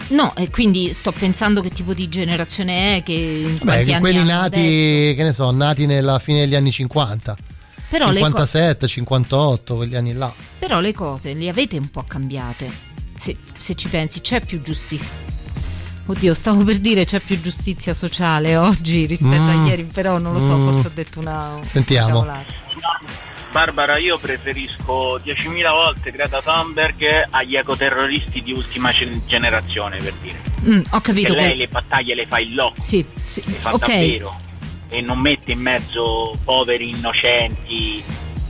No, e quindi sto pensando che tipo di generazione è, che Beh, quanti anni quelli hanno nati, adesso. che ne so, nati nella fine degli anni cinquanta. Però le co- cinquantasette, cinquantotto, quegli anni là. Però le cose le avete un po' cambiate. Se, se ci pensi, c'è più giustizia. Oddio, stavo per dire c'è più giustizia sociale oggi rispetto Mm. a ieri, però non lo so, Mm. forse ho detto una. Sentiamo. una cavolata. Barbara, io preferisco diecimila volte Greta Thunberg agli ecoterroristi di ultima gen- generazione, per dire. Mm, ho capito. Che lei quel- le battaglie le fa in loco, Sì, sì. le fa Ok. davvero, e non mette in mezzo poveri innocenti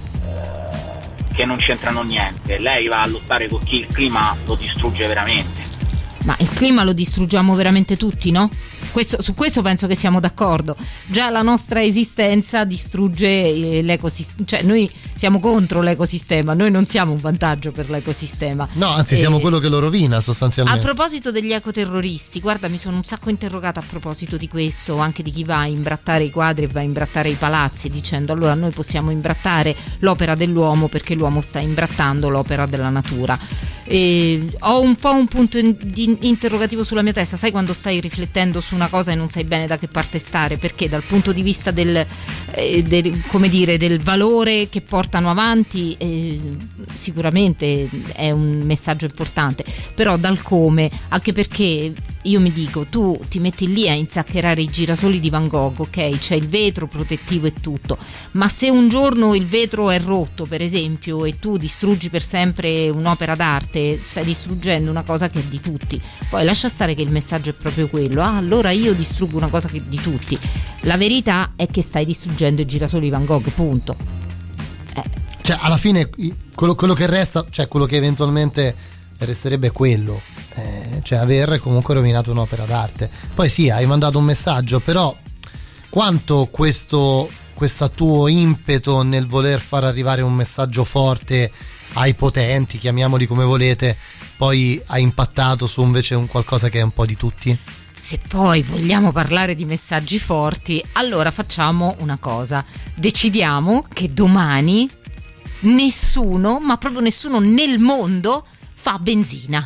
eh, che non c'entrano niente. Lei va a lottare con chi il clima lo distrugge veramente. Ma il clima lo distruggiamo veramente tutti, no? Questo, su questo penso che siamo d'accordo. Già la nostra esistenza distrugge eh, l'ecosistema, cioè noi siamo contro l'ecosistema, noi non siamo un vantaggio per l'ecosistema. No, anzi, Eh, siamo quello che lo rovina A sostanzialmente. proposito degli ecoterroristi, guarda, mi sono un sacco interrogata a proposito di questo, anche di chi va a imbrattare i quadri e va a imbrattare i palazzi, dicendo allora noi possiamo imbrattare l'opera dell'uomo perché l'uomo sta imbrattando l'opera della natura. E ho un po' un punto in- di interrogativo sulla mia testa, sai quando stai riflettendo su una cosa e non sai bene da che parte stare, perché dal punto di vista del, eh, del come dire, del valore che portano avanti eh, sicuramente è un messaggio importante, però dal come, anche perché io mi dico, tu ti metti lì a inzaccherare i girasoli di Van Gogh, ok, c'è il vetro protettivo e tutto, ma se un giorno il vetro è rotto per esempio e tu distruggi per sempre un'opera d'arte, stai distruggendo una cosa che è di tutti. Poi lascia stare che il messaggio è proprio quello, ah, allora io distruggo una cosa che è di tutti. La verità è che stai distruggendo i girasoli di Van Gogh, punto. Cioè, alla fine, i- quello, quello che resta, cioè quello che eventualmente resterebbe è quello. Eh, cioè, aver comunque rovinato un'opera d'arte. Poi sì, hai mandato un messaggio, però quanto questo, questo tuo impeto nel voler far arrivare un messaggio forte ai potenti, chiamiamoli come volete, poi ha impattato su invece un qualcosa che è un po' di tutti? Se poi vogliamo parlare di messaggi forti, allora facciamo una cosa. Decidiamo che domani nessuno, ma proprio nessuno nel mondo fa benzina.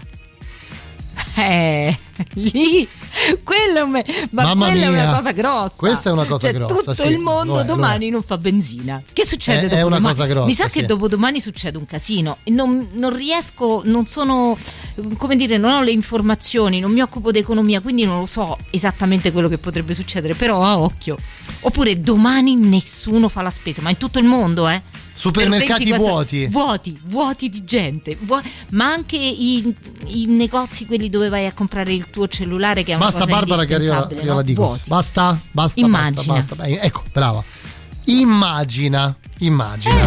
Eh, lì quello è un me- ma Mamma quella è mia, una cosa grossa. questa è una cosa Cioè, grossa, tutto sì, il mondo lo è, lo domani non fa benzina. Che succede È- è dopodomani? una cosa grossa, Mi sa sì. che dopodomani succede un casino. E Non, non riesco, non sono, come dire, non ho le informazioni, non mi occupo di economia, quindi non lo so esattamente quello che potrebbe succedere, però a occhio. Oppure domani nessuno fa la spesa, ma in tutto il mondo, eh? Supermercati Per ventiquattro vuoti. Vuoti, vuoti di gente, vuo- ma anche i, i negozi, quelli dove vai a comprare il tuo cellulare, che è una Basta, cosa Barbara, che arriva, indispensabile, arriva no? la dico. Vuoti. Basta, basta, Immagina. basta, basta. Eh, Ecco, brava. Immagina, immagina.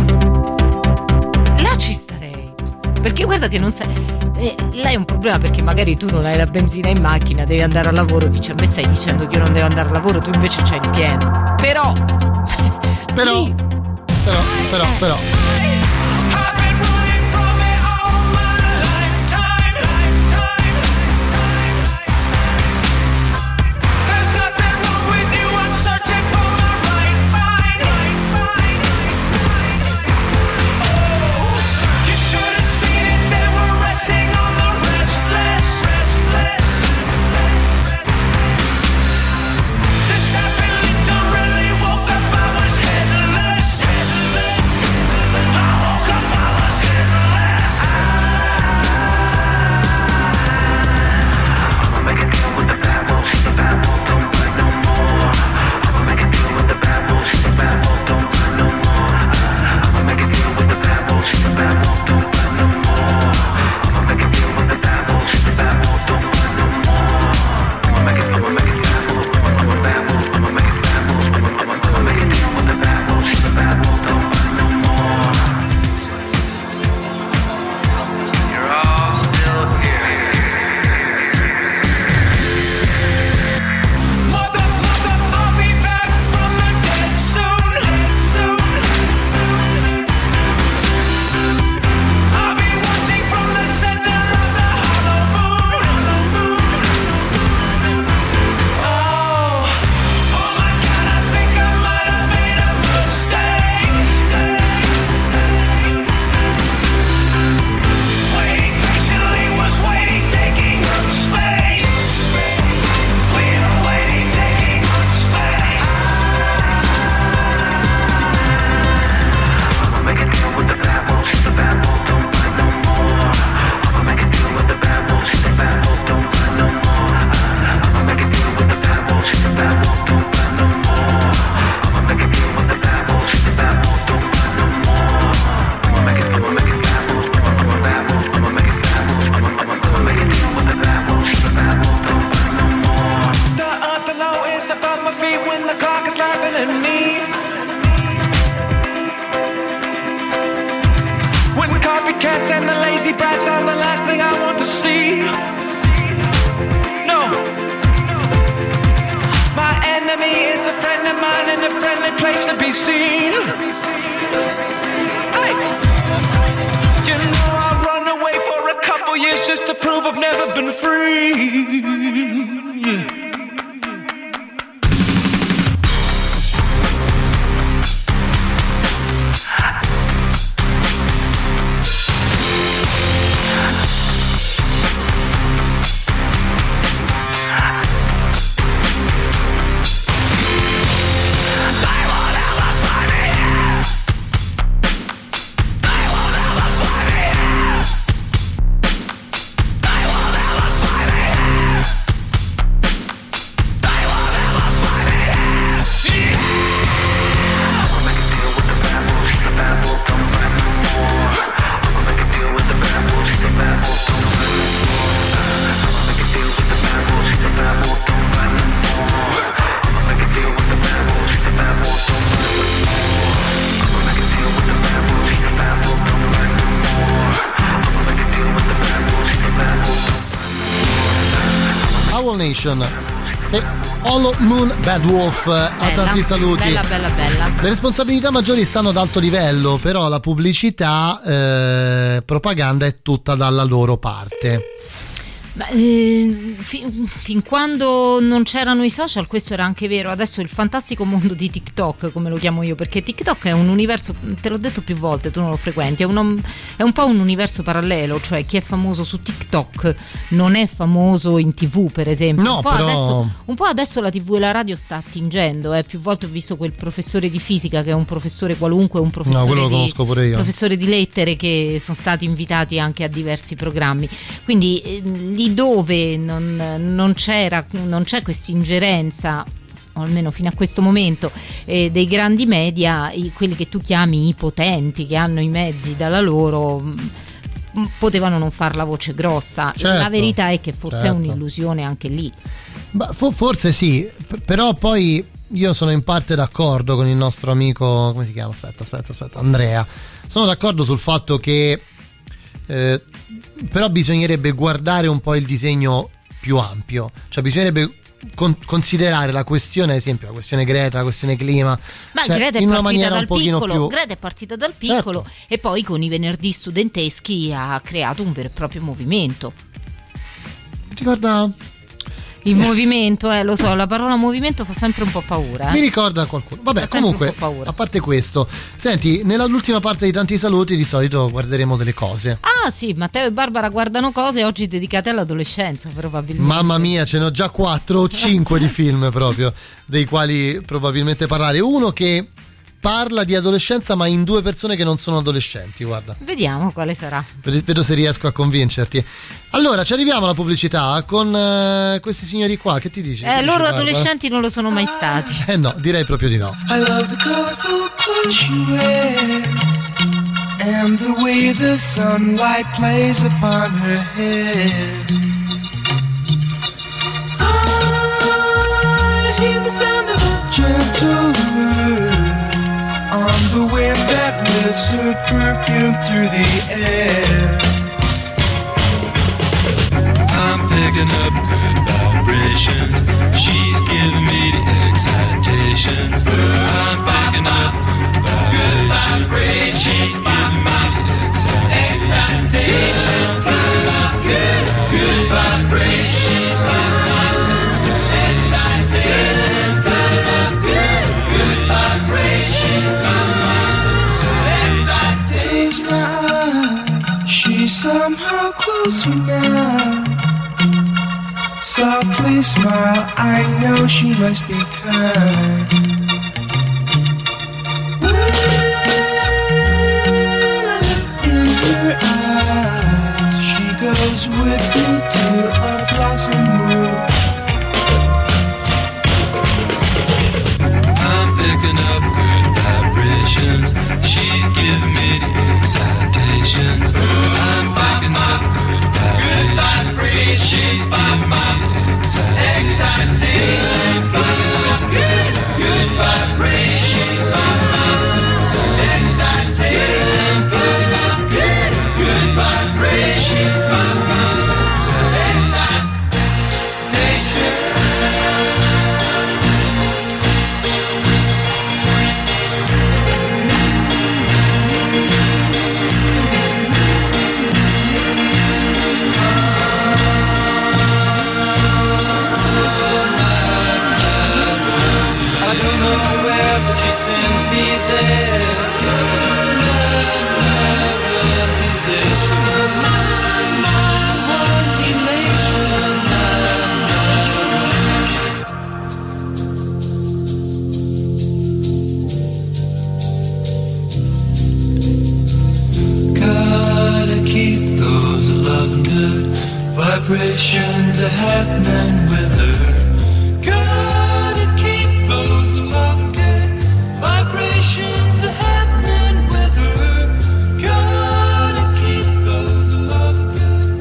Là ci starei, perché guarda che non sai, eh, là è un problema, perché magari tu non hai la benzina in macchina, devi andare al lavoro, dici a me stai dicendo che io non devo andare al lavoro, tu invece c'hai il pieno, però Però, però, però, però. This happened literally, woke up, I was headless. The up and low is above my feet when the clock is laughing at me. When copycats and the lazy brats are the last thing I want to see. No. My enemy is a friend of mine in a friendly place to be seen. Hey! You know I'll run away for a couple years just to prove I've never been free. Nation. Sì. Hollow Moon Bad Wolf bella, a tanti saluti. Bella, bella, bella. Le responsabilità maggiori stanno ad alto livello, però la pubblicità, eh, propaganda è tutta dalla loro parte. Beh, eh, fin, fin quando non c'erano i social questo era anche vero. Adesso il fantastico mondo di TikTok, come lo chiamo io, perché TikTok è un universo, te l'ho detto più volte, tu non lo frequenti, è un, è un po' un universo parallelo, cioè chi è famoso su TikTok non è famoso in tv, per esempio. No, un po' però... adesso, un po' adesso la tv e la radio sta attingendo, eh. Più volte ho visto quel professore di fisica che è un professore qualunque, un professore, no, quello lo di, conosco pure io. professore di lettere che sono stati invitati anche a diversi programmi. Quindi eh, lì dove non, non c'era, non c'è questa ingerenza, o almeno fino a questo momento, eh, dei grandi media, i, quelli che tu chiami i potenti, che hanno i mezzi dalla loro, mh, potevano non far la voce grossa. Certo, la verità è che forse certo. è un'illusione anche lì. Ma fo- forse sì, p- però poi io sono in parte d'accordo con il nostro amico, come si chiama? Aspetta, aspetta, aspetta, Andrea. Sono d'accordo sul fatto che eh, però bisognerebbe guardare un po' il disegno più ampio, cioè bisognerebbe con- considerare la questione, ad esempio la questione Greta, la questione clima, ma cioè, Greta è in una partita maniera dal un pochino piccolo, più... Greta è partita dal piccolo, Certo. E poi con i venerdì studenteschi ha creato un vero e proprio movimento. Ricorda il movimento, eh, lo so, la parola movimento fa sempre un po' paura. Eh? Mi ricorda qualcuno. Vabbè, comunque, a parte questo, senti, nell'ultima parte di tanti saluti di solito guarderemo delle cose. Ah sì, Matteo e Barbara guardano cose oggi dedicate all'adolescenza, probabilmente. Mamma mia, ce ne ho già quattro o cinque di film proprio, dei quali probabilmente parlare. Uno che parla di adolescenza ma in due persone che non sono adolescenti, guarda. Vediamo quale sarà. Vedo se riesco a convincerti. Allora, ci arriviamo alla pubblicità con uh, questi signori qua, che ti dici? Eh, Che loro dici, adolescenti non lo sono mai stati. Eh no, direi proprio di no. I love the colorful clothes you wear and the way the sunlight plays upon her hair. I hear the sound of a gentle word on the wind that lifts her perfume through the air. I'm picking up good vibrations. She's giving me the excitations. I'm picking up good vibrations. She's giving me the excitations. Good, good vibrations. She's giving me the excitations. Good, good vibrations. Close my eyes. She's somehow closer now. Softly smile, I know she must be kind. In her eyes, she goes with me to a blossom room. I'm picking up good vibrations. She's giving me the excitations. I'm picking up good vibrations. vibrations, bam, bam. Excitation, bam, bam. Good, good vibrations, bam, bam. Excitation, bam, bam. Good, good vibrations, bam, bam. Excitation. But she sends me there. Gotta keep those loving good vibrations are happening with her. Gotta keep those loving good vibrations are happening with her. Gotta keep those loving good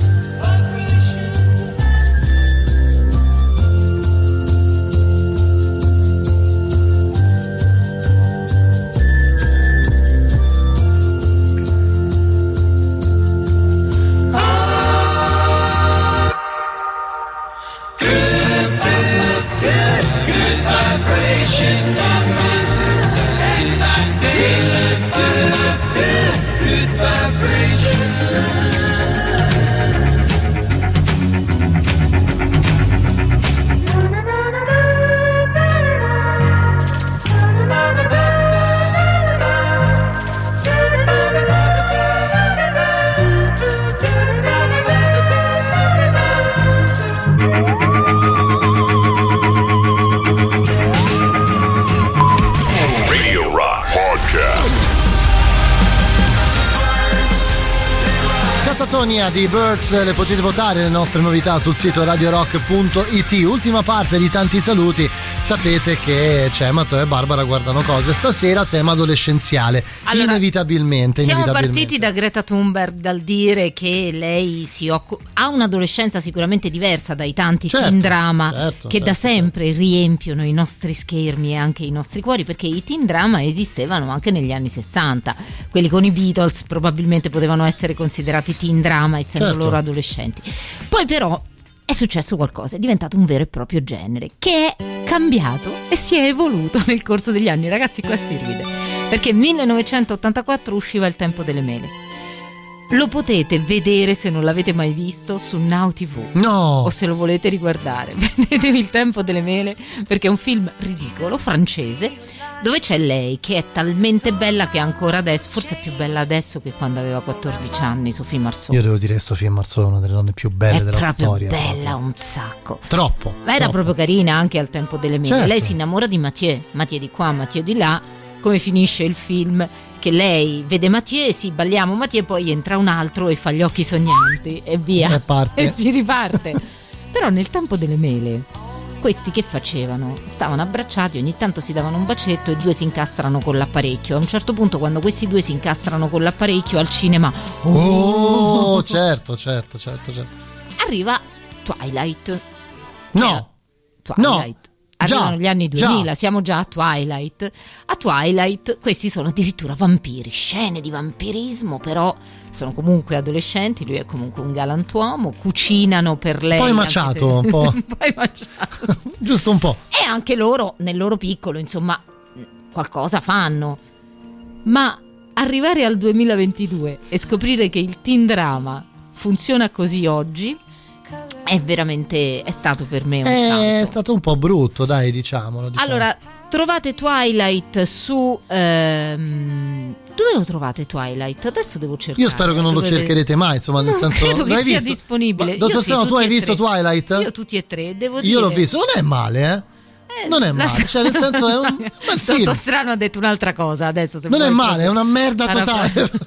di Birds le potete votare le nostre novità sul sito radio rock punto it. Ultima parte di tanti saluti. Sapete che c'è Matteo e Barbara guardano cose stasera, tema adolescenziale. Allora, inevitabilmente siamo inevitabilmente. partiti da Greta Thunberg, dal dire che lei si occupa, ha un'adolescenza sicuramente diversa dai tanti certo, teen drama certo, che certo, da sempre certo. riempiono i nostri schermi e anche i nostri cuori, perché i teen drama esistevano anche negli anni sessanta. Quelli con i Beatles probabilmente potevano essere considerati teen drama essendo certo. loro adolescenti. Poi però è successo qualcosa, è diventato un vero e proprio genere che è cambiato e si è evoluto nel corso degli anni. Ragazzi, qua si ride, perché nel millenovecentottantaquattro usciva Il tempo delle mele. Lo potete vedere, se non l'avete mai visto, su Now tivù. No! O se lo volete riguardare, prendetevi Il tempo delle mele, perché è un film ridicolo, francese, dove c'è lei che è talmente bella che ancora adesso, forse è più bella adesso che quando aveva quattordici anni, Sophie Marceau. Io devo dire che Sophie Marceau è una delle donne più belle è della storia. È proprio bella un sacco. Troppo. Ma era troppo. proprio carina anche Al tempo delle mele. Certo. Lei si innamora di Mathieu, Mathieu di qua, Mathieu di là. Come finisce il film? Che lei vede Mathieu, sì, balliamo Mathieu, poi entra un altro e fa gli occhi sognanti e via. E parte. E si riparte. Però nel tempo delle mele questi che facevano? Stavano abbracciati, ogni tanto si davano un bacetto e due si incastrano con l'apparecchio. A un certo punto, quando questi due si incastrano con l'apparecchio al cinema, oh, certo, certo, certo, certo. arriva Twilight. No, Twilight. no. Arrivano Già, gli anni duemila, già. siamo già a Twilight. A Twilight questi sono addirittura vampiri, scene di vampirismo, però sono comunque adolescenti, lui è comunque un galantuomo, cucinano per lei. Poi maciato, un po'. Poi maciato. Giusto un po'. E anche loro, nel loro piccolo, insomma, qualcosa fanno. Ma arrivare al duemilaventidue e scoprire che il teen drama funziona così oggi è veramente, è stato per me un È salto. stato un po' brutto, dai, diciamolo, diciamo. Allora, trovate Twilight su ehm, dove lo trovate Twilight? Adesso devo cercare. Io spero che non lo Dove- cercherete mai, insomma, nel Non senso, credo che l'hai sia visto? disponibile. Ma, dottor Io sì, Strano, tu tutti hai e visto tre. Twilight? Io tutti e tre, devo dire. Io l'ho visto, non è male, eh? Non è la- male, cioè nel senso è un bel film. Dottor Strano ha detto un'altra cosa adesso. se Non è vuoi male, proprio è una merda parafra- totale.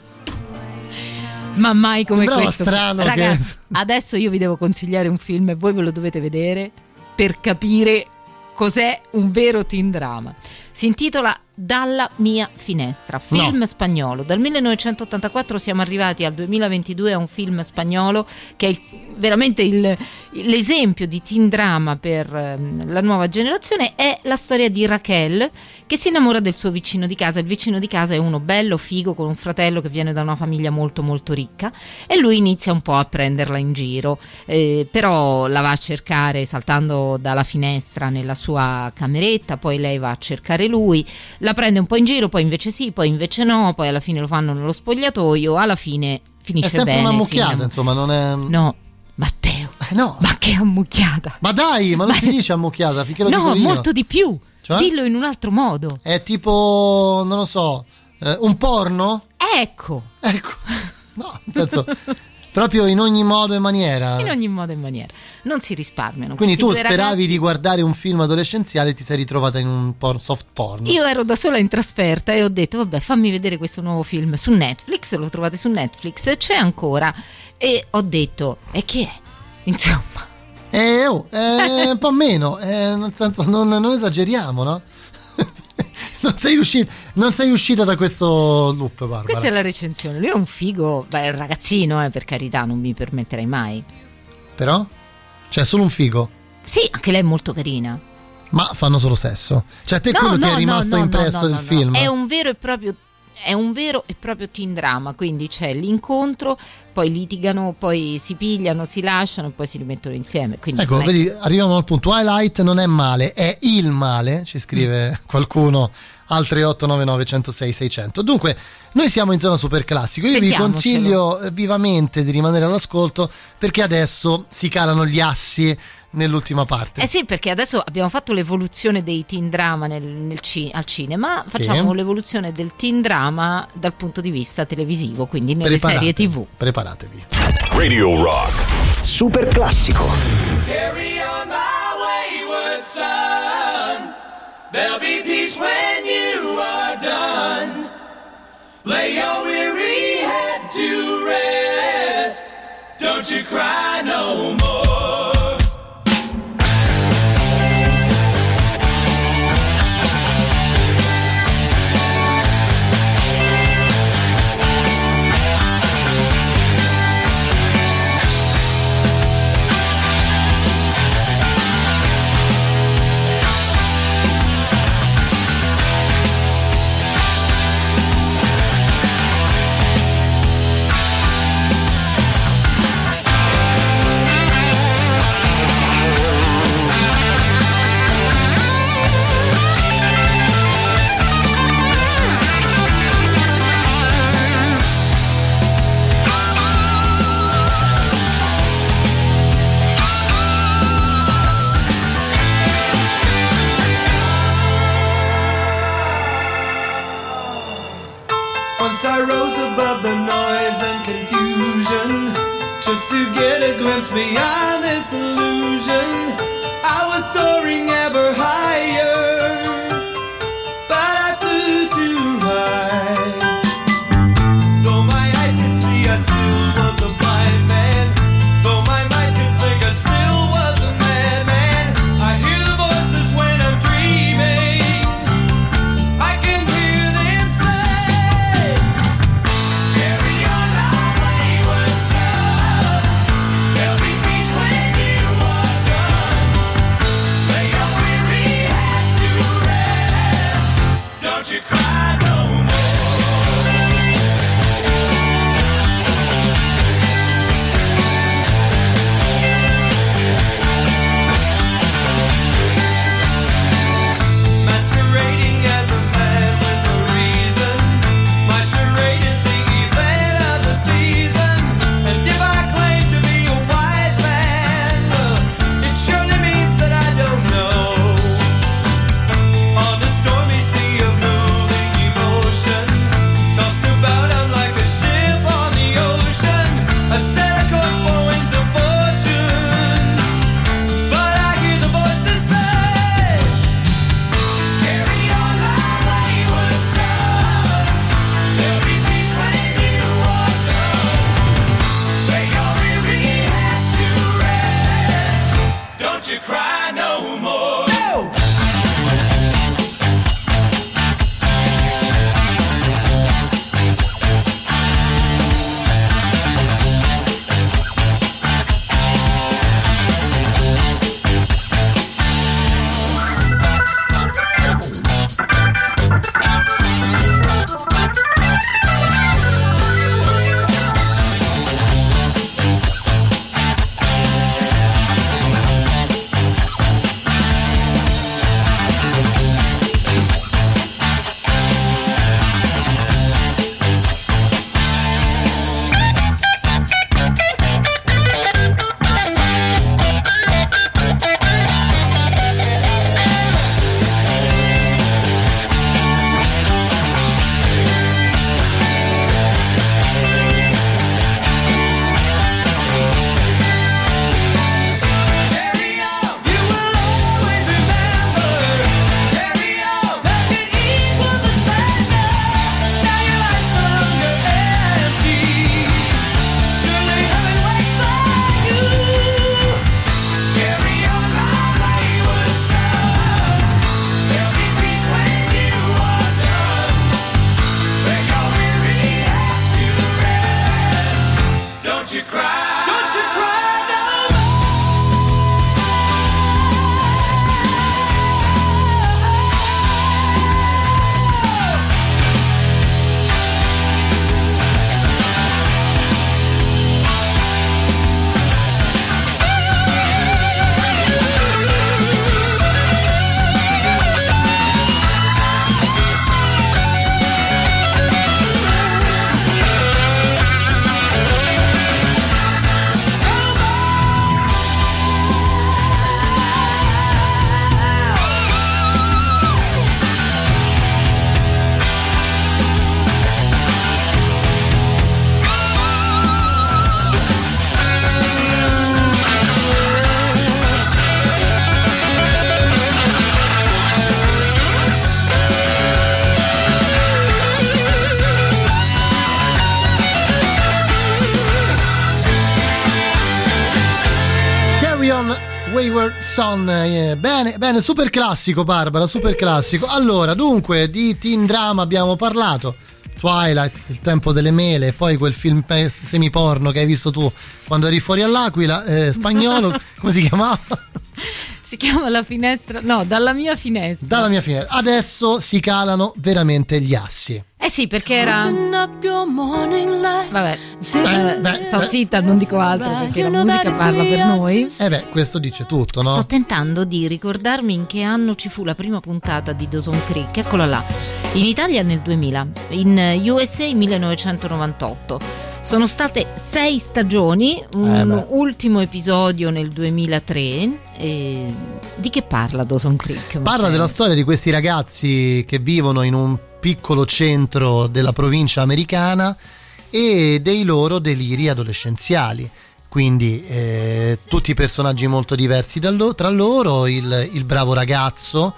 Ma mai come Sembrava questo. strano che- Ragazzi, adesso io vi devo consigliare un film e voi ve lo dovete vedere per capire cos'è un vero teen drama. Si intitola Dalla mia finestra, film No. spagnolo. Dal millenovecentottantaquattro siamo arrivati al duemilaventidue a un film spagnolo che è il- veramente il- l'esempio di teen drama per ehm, la nuova generazione. È la storia di Raquel che si innamora del suo vicino di casa. Il vicino di casa è uno bello, figo, con un fratello che viene da una famiglia molto molto ricca e lui inizia un po' a prenderla in giro, eh, però la va a cercare saltando dalla finestra nella sua cameretta, poi lei va a cercare lui, la prende un po' in giro, poi invece sì, poi invece no, poi alla fine lo fanno nello spogliatoio, alla fine finisce È sempre bene. una si mucchiata, innamora- insomma, non è. No, Matteo. no. Ma che ammucchiata. Ma dai, ma non Ma- si dice ammucchiata, finché lo No, dico io. molto di più. Cioè? Dillo in un altro modo. È tipo, non lo so, eh, un porno? Ecco. Ecco. No, nel senso, proprio in ogni modo e maniera. In ogni modo e maniera. Non si risparmiano. Quindi tu questi due speravi ragazzi. di guardare un film adolescenziale e ti sei ritrovata in un por- soft porn. Io ero da sola in trasferta e ho detto vabbè, fammi vedere questo nuovo film su Netflix, lo trovate su Netflix, c'è ancora, e ho detto e chi è? Insomma, Eh, oh, eh, un po' meno, eh, nel senso non, non esageriamo, no? non, sei uscita, non sei uscita da questo loop, Barbara. questa è la recensione. Lui è un figo, beh, è un ragazzino, eh, per carità, non mi permetterei mai. Però? C'è solo un figo? Sì, anche lei è molto carina. Ma fanno solo sesso? Cioè, a te No, quello ti no, è rimasto no, no, impresso no, no, del no. film? È un vero e proprio è un vero e proprio teen drama, quindi c'è l'incontro, poi litigano, poi si pigliano, si lasciano e poi si rimettono insieme. Quindi Ecco, non è- vedi, arriviamo al punto. Twilight non è male, è il male, ci scrive qualcuno al tre otto nove nove uno zero sei sei zero zero. Dunque, noi siamo in zona super classico. Io vi Sentiamocelo. consiglio eh, vivamente di rimanere all'ascolto perché adesso si calano gli assi nell'ultima parte. Eh sì, perché adesso abbiamo fatto l'evoluzione dei teen drama nel, nel ci- al cinema, facciamo Sì. l'evoluzione del teen drama dal punto di vista televisivo, quindi nelle Preparate- serie tivù. Preparatevi. Radio Rock. Super classico. Carry on my wayward son. There'll be peace when you are done. Lay your weary head to rest. Don't you cry no more. Once I rose above the noise and confusion, just to get a glimpse beyond this illusion. I was soaring ever higher, but I flew too high. Though my eyes could see, I still was a blind man. Though my mind could think, I still was a madman. I hear the voices when I'm dreaming. I can hear them say, carry on my wayward son. There'll be peace when you are done. Lay your weary head to rest. Don't you cry no more. Masquerading as a man with a reason. My charade is the event of the season. And if I claim to be a wise man, well, it surely means that I don't know. On the stormy sea of moving emotion, tossed about I'm like a ship on the ocean. I set a course for winds of fortune, but I hear the voices say, carry on my wayward son. There'll be peace when you are done. Lay your weary head to rest. Don't you cry no more. No! Wayward Son, eh, bene, bene, super classico Barbara, super classico. Allora, dunque, di teen drama abbiamo parlato. Twilight, Il tempo delle mele, e poi quel film pe- semiporno che hai visto tu quando eri fuori all'Aquila, eh, spagnolo, come si chiamava? Si chiama La finestra, no, Dalla mia finestra. Dalla mia finestra. Adesso si calano veramente gli assi. Eh sì, perché era... Vabbè, Beh, beh, sto beh. zitta, non dico altro perché la musica parla per noi. Eh beh, questo dice tutto, no? Sto tentando di ricordarmi in che anno ci fu la prima puntata di Dawson's Creek. Eccola là. In Italia nel duemila, in U S A millenovecentonovantotto. Sono state sei stagioni, un Eh beh. ultimo episodio nel duemilatré. E di che parla Dawson's Creek? Parla della storia di questi ragazzi che vivono in un piccolo centro della provincia americana e dei loro deliri adolescenziali. Quindi eh, tutti personaggi molto diversi da lo- tra loro, il, il bravo ragazzo,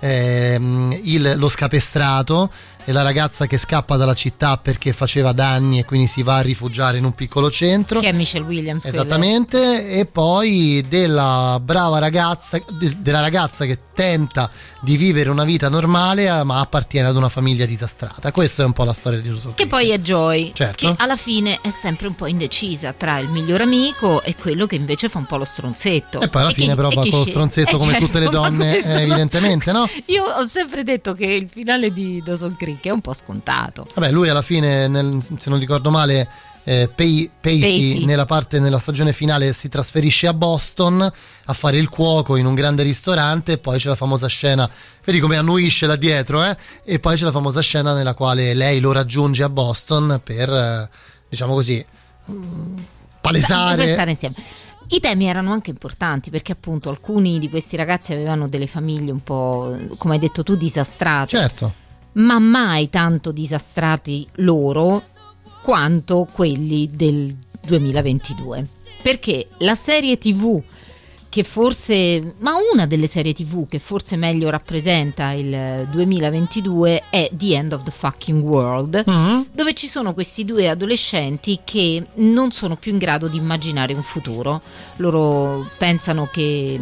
ehm, il- lo scapestrato e la ragazza che scappa dalla città perché faceva danni e quindi si va a rifugiare in un piccolo centro. Che è Michelle Williams. Esattamente, e poi della brava ragazza, de- della ragazza che tenta di vivere una vita normale eh, ma appartiene ad una famiglia disastrata. Questa è un po' la storia di Dawson's Che Creek. poi è Joy, Certo. che alla fine è sempre un po' indecisa tra il miglior amico e quello che invece fa un po' lo stronzetto. E poi alla fine che- però e va che con lo sceglie. stronzetto Eh, come certo, tutte le ma donne, questo eh, no. evidentemente, no? Io ho sempre detto che il finale di Dawson's Creek è un po' scontato. Vabbè, lui alla fine, nel- se non ricordo male, eh, Pay- Pacey, Pacey. nella parte nella stagione finale si trasferisce a Boston a fare il cuoco in un grande ristorante, e poi c'è la famosa scena, vedi come annuisce là dietro, eh? E poi c'è la famosa scena nella quale lei lo raggiunge a Boston per, eh, diciamo così, mm, palesare. Per stare insieme. I temi erano anche importanti perché appunto alcuni di questi ragazzi avevano delle famiglie un po', come hai detto tu, disastrate. Certo. Ma mai tanto disastrati loro quanto quelli del duemilaventidue. Perché la serie tivù che forse, ma una delle serie tivù che forse meglio rappresenta il duemilaventidue è The End of the Fucking World, Mm-hmm. dove ci sono questi due adolescenti che non sono più in grado di immaginare un futuro. Loro pensano che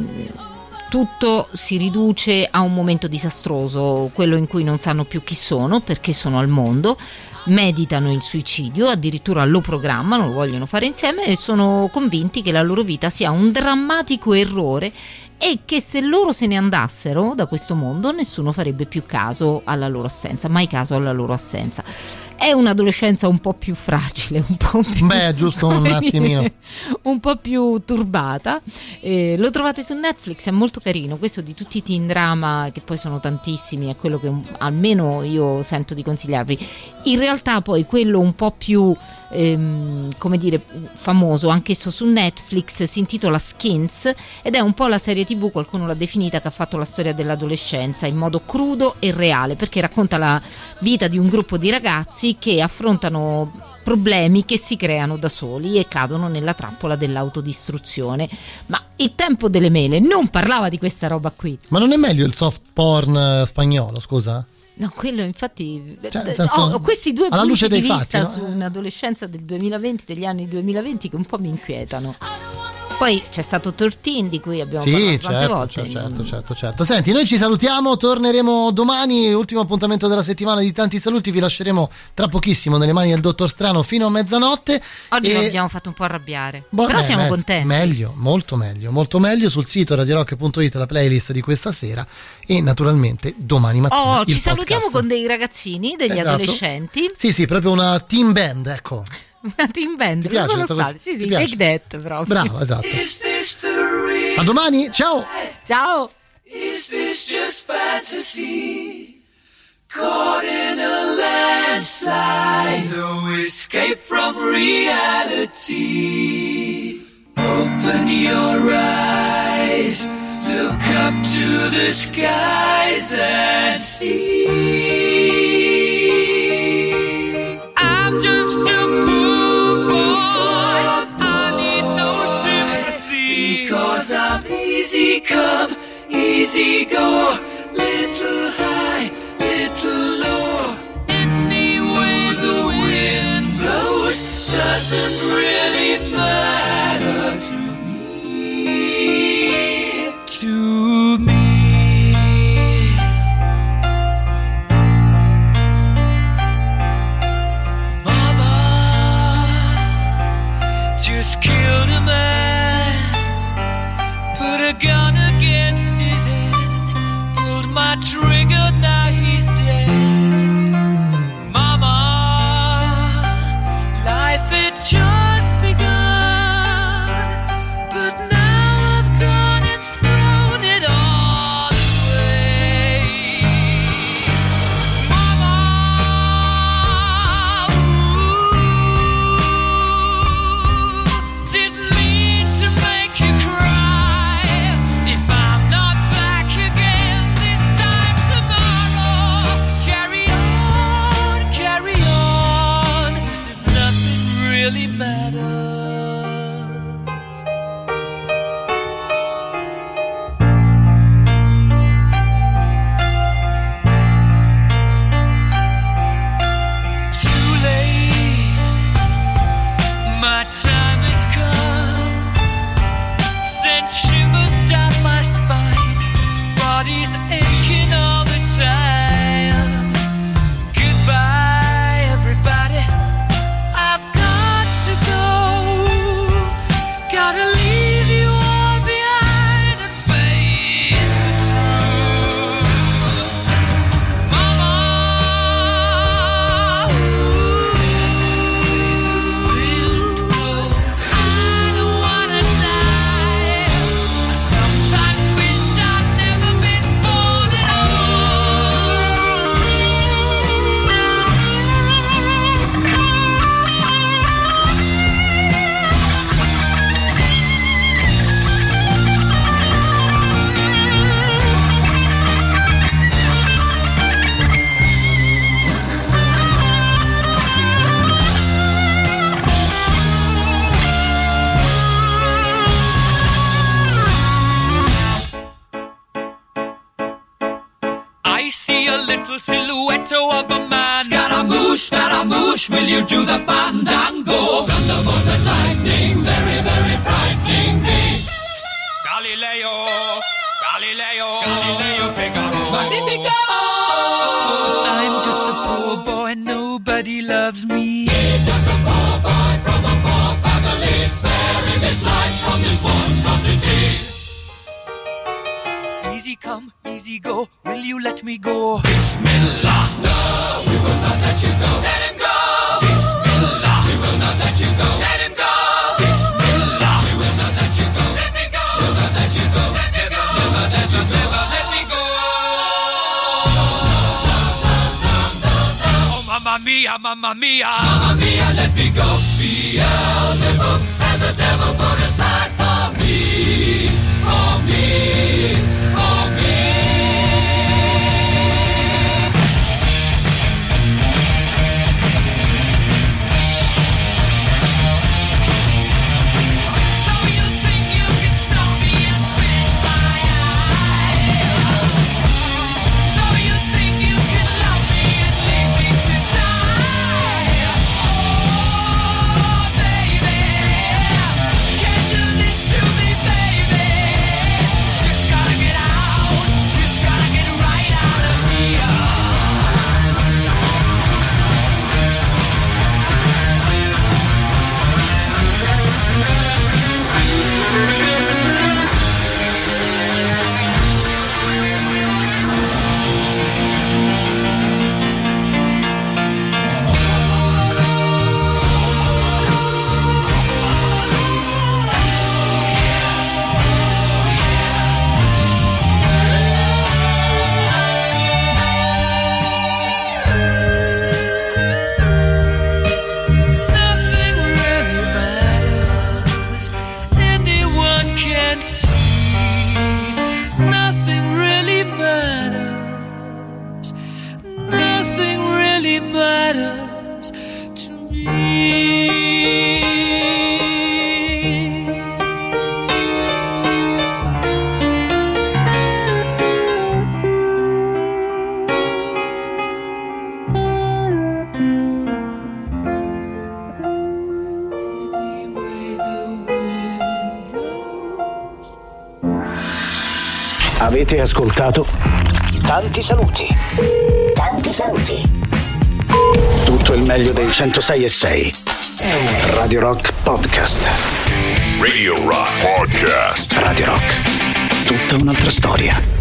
tutto si riduce a un momento disastroso, quello in cui non sanno più chi sono, perché sono al mondo, meditano il suicidio, addirittura lo programmano, lo vogliono fare insieme e sono convinti che la loro vita sia un drammatico errore e che se loro se ne andassero da questo mondo nessuno farebbe più caso alla loro assenza, mai caso alla loro assenza. È un'adolescenza un po' più fragile, un po' più... Beh, giusto un attimino. un po' più turbata. Eh, lo trovate su Netflix, è molto carino. Questo di tutti i teen drama, che poi sono tantissimi, è quello che un- almeno io sento di consigliarvi. In realtà poi quello un po' più ehm, come dire famoso, anch'esso su Netflix, si intitola Skins ed è un po' la serie tivù, qualcuno l'ha definita, che ha fatto la storia dell'adolescenza in modo crudo e reale, perché racconta la vita di un gruppo di ragazzi che affrontano problemi che si creano da soli e cadono nella trappola dell'autodistruzione. Ma Il tempo delle mele non parlava di questa roba qui. Ma non è meglio il soft porn eh, spagnolo, scusa? No, quello infatti Cioè, nel eh, senso, ho questi due alla punti luce di dei vista fatti, no? su un'adolescenza del duemilaventi, degli anni duemilaventi, che un po' mi inquietano. Poi c'è stato tredici di cui abbiamo Sì, parlato tante certo, volte. certo, certo, certo, certo. Senti, noi ci salutiamo, torneremo domani, ultimo appuntamento della settimana di tanti saluti, vi lasceremo tra pochissimo nelle mani del dottor Strano fino a mezzanotte. Oggi e... lo abbiamo fatto un po' arrabbiare, Boh, però beh, siamo me- contenti. Meglio, molto meglio, molto meglio sul sito radio rock punto it la playlist di questa sera e naturalmente domani mattina Oh, il ci salutiamo podcast. con dei ragazzini, degli Esatto. adolescenti. Sì, sì, proprio una team band, ecco. Una team band, Ti piace sono detto stati. così? Sì, Ti sì, piace? Take That proprio. Brava, esatto. A domani, ciao! Ciao! Is this just fantasy? Caught in a landslide, no escape from reality. Open your eyes, look up to the skies and see. I'm just a poor boy, I need no sympathy, because I'm easy come, easy go, little high, little low. Any way the wind blows doesn't really matter to me. gun against his head, pulled my trigger, now he's dead. Mama, life had just begun, but now I've gone and thrown it all away. Mama, ooh, didn't mean to make you cry. If I'm not back again this time tomorrow, carry on, carry on, as if nothing really matters. Too late, my time has come. Sent shivers down my spine, body's aching all the time. Goodbye, everybody, I've got to go. Gotta leave you all behind and face the truth. Mama, I don't wanna die. I sometimes wish I'd never been born at all. I see a little silhouette of a man. Scaramouche, Scaramouche, will you do the fandango? Thunderbolt and lightning, very, very frightening me. Galileo, Galileo, Galileo Figaro, Magnifico! I'm just a poor boy, nobody loves me. He's just a poor boy from a poor family, sparing his life from this monstrosity. Easy come, easy go, will you let me go? Bismillah, no, we will not let you go. Let him go! Bismillah, we will not let you go. Let him go! Bismillah, we will not let you go. Let me go! We'll not let you go. Let me go! We'll not let you go. Never let me go. Oh, mamma mia, mamma mia, mamma mia, let me go. Beelzebub has a devil put aside for me, for me, for me. So you think you can stop me and spit my eye? So you think you can love me and leave me to die? Oh, baby, can't do this to me, baby. Just gotta get out, just gotta get right out of here. Nothing really matters. Anyone can see. Nothing really matters. Nothing really matters to me. Avete ascoltato Tanti saluti. Tanti saluti. Tutto il meglio dei centosei e sei. Radio Rock Podcast. Radio Rock Podcast. Radio Rock. tutta un'altra storia.